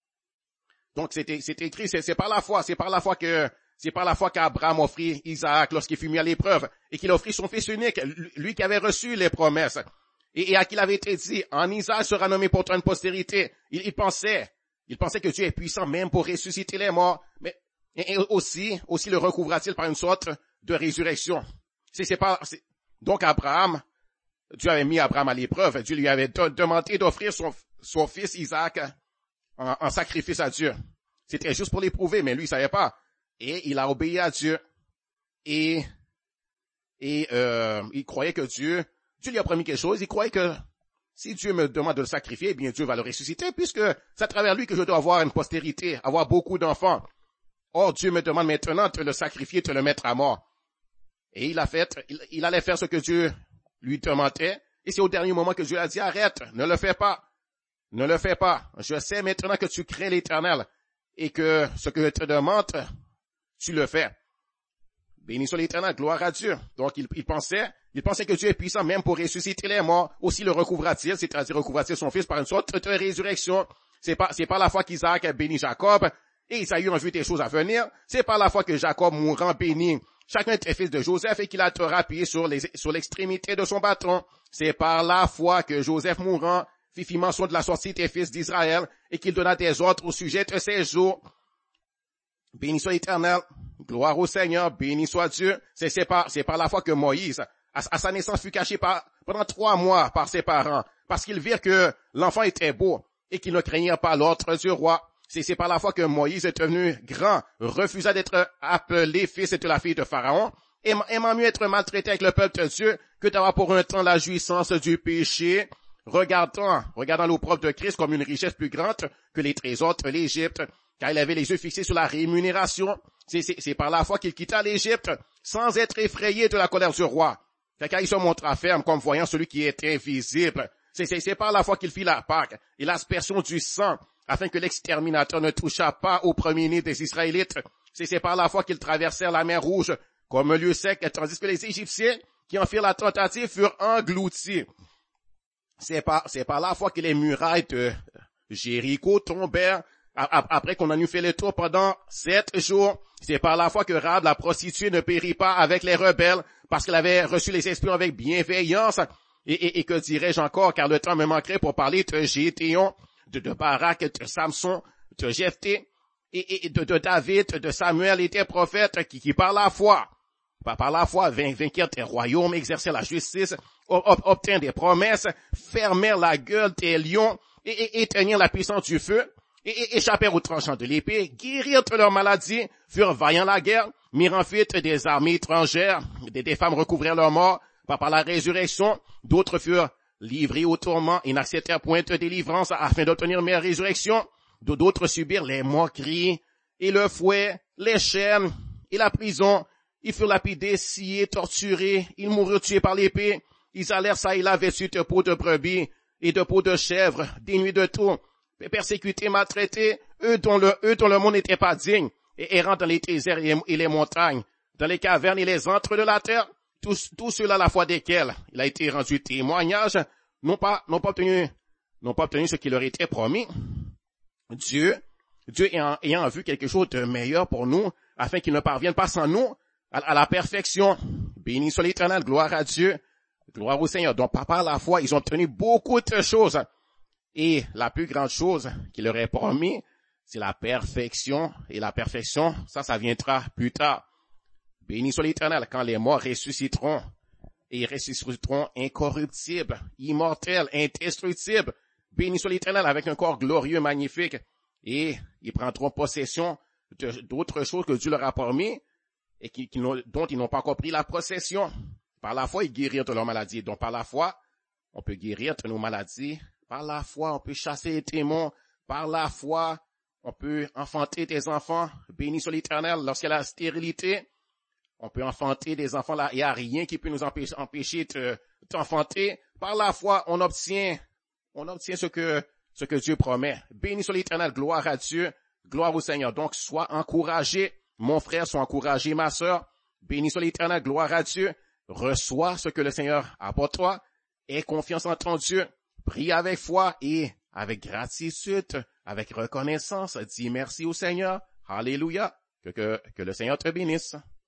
[SPEAKER 1] Donc, c'est, c'est écrit, c'est, c'est par la foi, c'est par la foi que, c'est par la foi qu'Abraham offrit Isaac lorsqu'il fut mis à l'épreuve, et qu'il offrit son fils unique, lui qui avait reçu les promesses, et, et à qui il avait été dit, en Isaac sera nommé pour toi une postérité. Il, il pensait, il pensait que Dieu est puissant même pour ressusciter les morts, mais, et, et aussi, aussi le recouvra-t-il par une sorte de résurrection. C'est, c'est pas, c'est, donc Abraham, Dieu avait mis Abraham à l'épreuve, Dieu lui avait de, demandé d'offrir son, son fils Isaac En, en sacrifice à Dieu. C'était juste pour l'éprouver, mais lui, il savait pas. Et il a obéi à Dieu. Et, et, euh, il croyait que Dieu, Dieu lui a promis quelque chose. Il croyait que si Dieu me demande de le sacrifier, eh bien, Dieu va le ressusciter, puisque c'est à travers lui que je dois avoir une postérité, avoir beaucoup d'enfants. Or, Dieu me demande maintenant de le sacrifier, de le mettre à mort. Et il a fait, il, il allait faire ce que Dieu lui demandait. Et c'est au dernier moment que Dieu a dit, arrête, ne le fais pas. Ne le fais pas. Je sais maintenant que tu crains l'Éternel et que ce que je te demande, tu le fais. Béni soit l'Éternel, gloire à Dieu. Donc il, il pensait, il pensait que Dieu est puissant même pour ressusciter les morts. Aussi le recouvra-t-il, c'est-à-dire recouvra-t-il son fils par une sorte de résurrection. C'est pas, c'est pas la fois qu'Isaac a béni Jacob et Isaïe a vu des choses à venir. C'est pas la fois que Jacob mourant béni chacun des fils de Joseph et qu'il a Torah appuyé sur les, sur l'extrémité de son bâton. C'est par la foi que Joseph mourant fit fit mention de la sortie des fils d'Israël et qu'il donna des ordres au sujet de ses jours. Béni soit l'Éternel, gloire au Seigneur, béni soit Dieu. C'est, c'est par, c'est par la foi que Moïse, à, à sa naissance, fut caché par, pendant trois mois par ses parents, parce qu'ils virent que l'enfant était beau et qu'ils ne craignirent pas l'ordre du roi. C'est, c'est par la foi que Moïse est devenu grand, refusa d'être appelé fils de la fille de Pharaon, aimant mieux être maltraité avec le peuple de Dieu que d'avoir pour un temps la jouissance du péché, regardant, regardant l'opprobre de Christ comme une richesse plus grande que les trésors de l'Égypte, car il avait les yeux fixés sur la rémunération. C'est, c'est, c'est par la foi qu'il quitta l'Égypte, sans être effrayé de la colère du roi. Car il se montra ferme comme voyant celui qui était invisible. C'est, c'est, c'est par la foi qu'il fit la Pâque et l'aspersion du sang, afin que l'exterminateur ne touchât pas au premier-né des Israélites. C'est, c'est par la foi qu'ils traversèrent la mer Rouge comme un lieu sec, tandis que les Égyptiens qui en firent la tentative furent engloutis. C'est par, c'est par la foi que les murailles de Jéricho tombèrent après qu'on en eut fait le tour pendant sept jours. C'est par la foi que Rahab, la prostituée, ne périt pas avec les rebelles, parce qu'elle avait reçu les espions avec bienveillance. Et, et, et que dirais-je encore, car le temps me manquerait pour parler de Gédéon, de, de Barak, de Samson, de Jephthé, et, et de, de David, de Samuel, était prophète qui, qui par la foi, par, par la foi, vainquirent des royaumes, exercèrent la justice, obtinrent des promesses, fermèrent la gueule des lions, et, et éteignirent la puissance du feu, et, et échappèrent aux tranchants de l'épée, guérirent de leur maladie, furent vaillants la guerre, mirent en fuite des armées étrangères, des, des femmes recouvrèrent leur mort, par, par la résurrection, d'autres furent livrés au tourment et n'acceptèrent point de délivrance afin d'obtenir meilleure résurrection, d'autres subirent les moqueries, et le fouet, les chaînes, et la prison. Ils furent lapidés, sciés, torturés, ils moururent tués par l'épée, ils allèrent ça et là vêtus de peau de brebis et de peau de chèvre, dénués de tout, persécutés, maltraités, eux dont le, eux dont le monde n'était pas digne, et errant dans les déserts et les montagnes, dans les cavernes et les antres de la terre, tous, tous ceux-là à la foi desquels il a été rendu témoignage, n'ont pas, n'ont pas obtenu, n'ont pas obtenu ce qui leur était promis. Dieu, Dieu ayant, ayant vu quelque chose de meilleur pour nous, afin qu'il ne parvienne pas sans nous à, à la perfection. Béni soit l'Éternel, gloire à Dieu, gloire au Seigneur. Donc, par la foi, ils ont obtenu beaucoup de choses. Et la plus grande chose qu'il leur est promis, c'est la perfection. Et la perfection, ça, ça viendra plus tard. Béni soit l'Éternel, quand les morts ressusciteront, et ils ressusciteront incorruptibles, immortels, indestructibles. Béni soit l'Éternel avec un corps glorieux, magnifique. Et ils prendront possession de, d'autres choses que Dieu leur a promis, et qui, qui dont ils n'ont pas encore pris la possession. Par la foi, ils guérirent de leurs maladies. Donc, par la foi, on peut guérir de nos maladies. Par la foi, on peut chasser les démons. Par la foi, on peut enfanter des enfants. Béni soit l'Éternel lorsqu'il y a la stérilité. On peut enfanter des enfants là. Il n'y a rien qui peut nous empêcher, empêcher de, d'enfanter. Par la foi, on obtient, on obtient ce que, ce que Dieu promet. Béni soit l'Éternel, gloire à Dieu, gloire au Seigneur. Donc, sois encouragé. Mon frère, sois encouragé, ma sœur. Béni soit l'Éternel, gloire à Dieu. Reçois ce que le Seigneur a pour toi. Aie confiance en ton Dieu. Prie avec foi et avec gratitude, avec reconnaissance. Dis merci au Seigneur. Alléluia. Que, que, que le Seigneur te bénisse.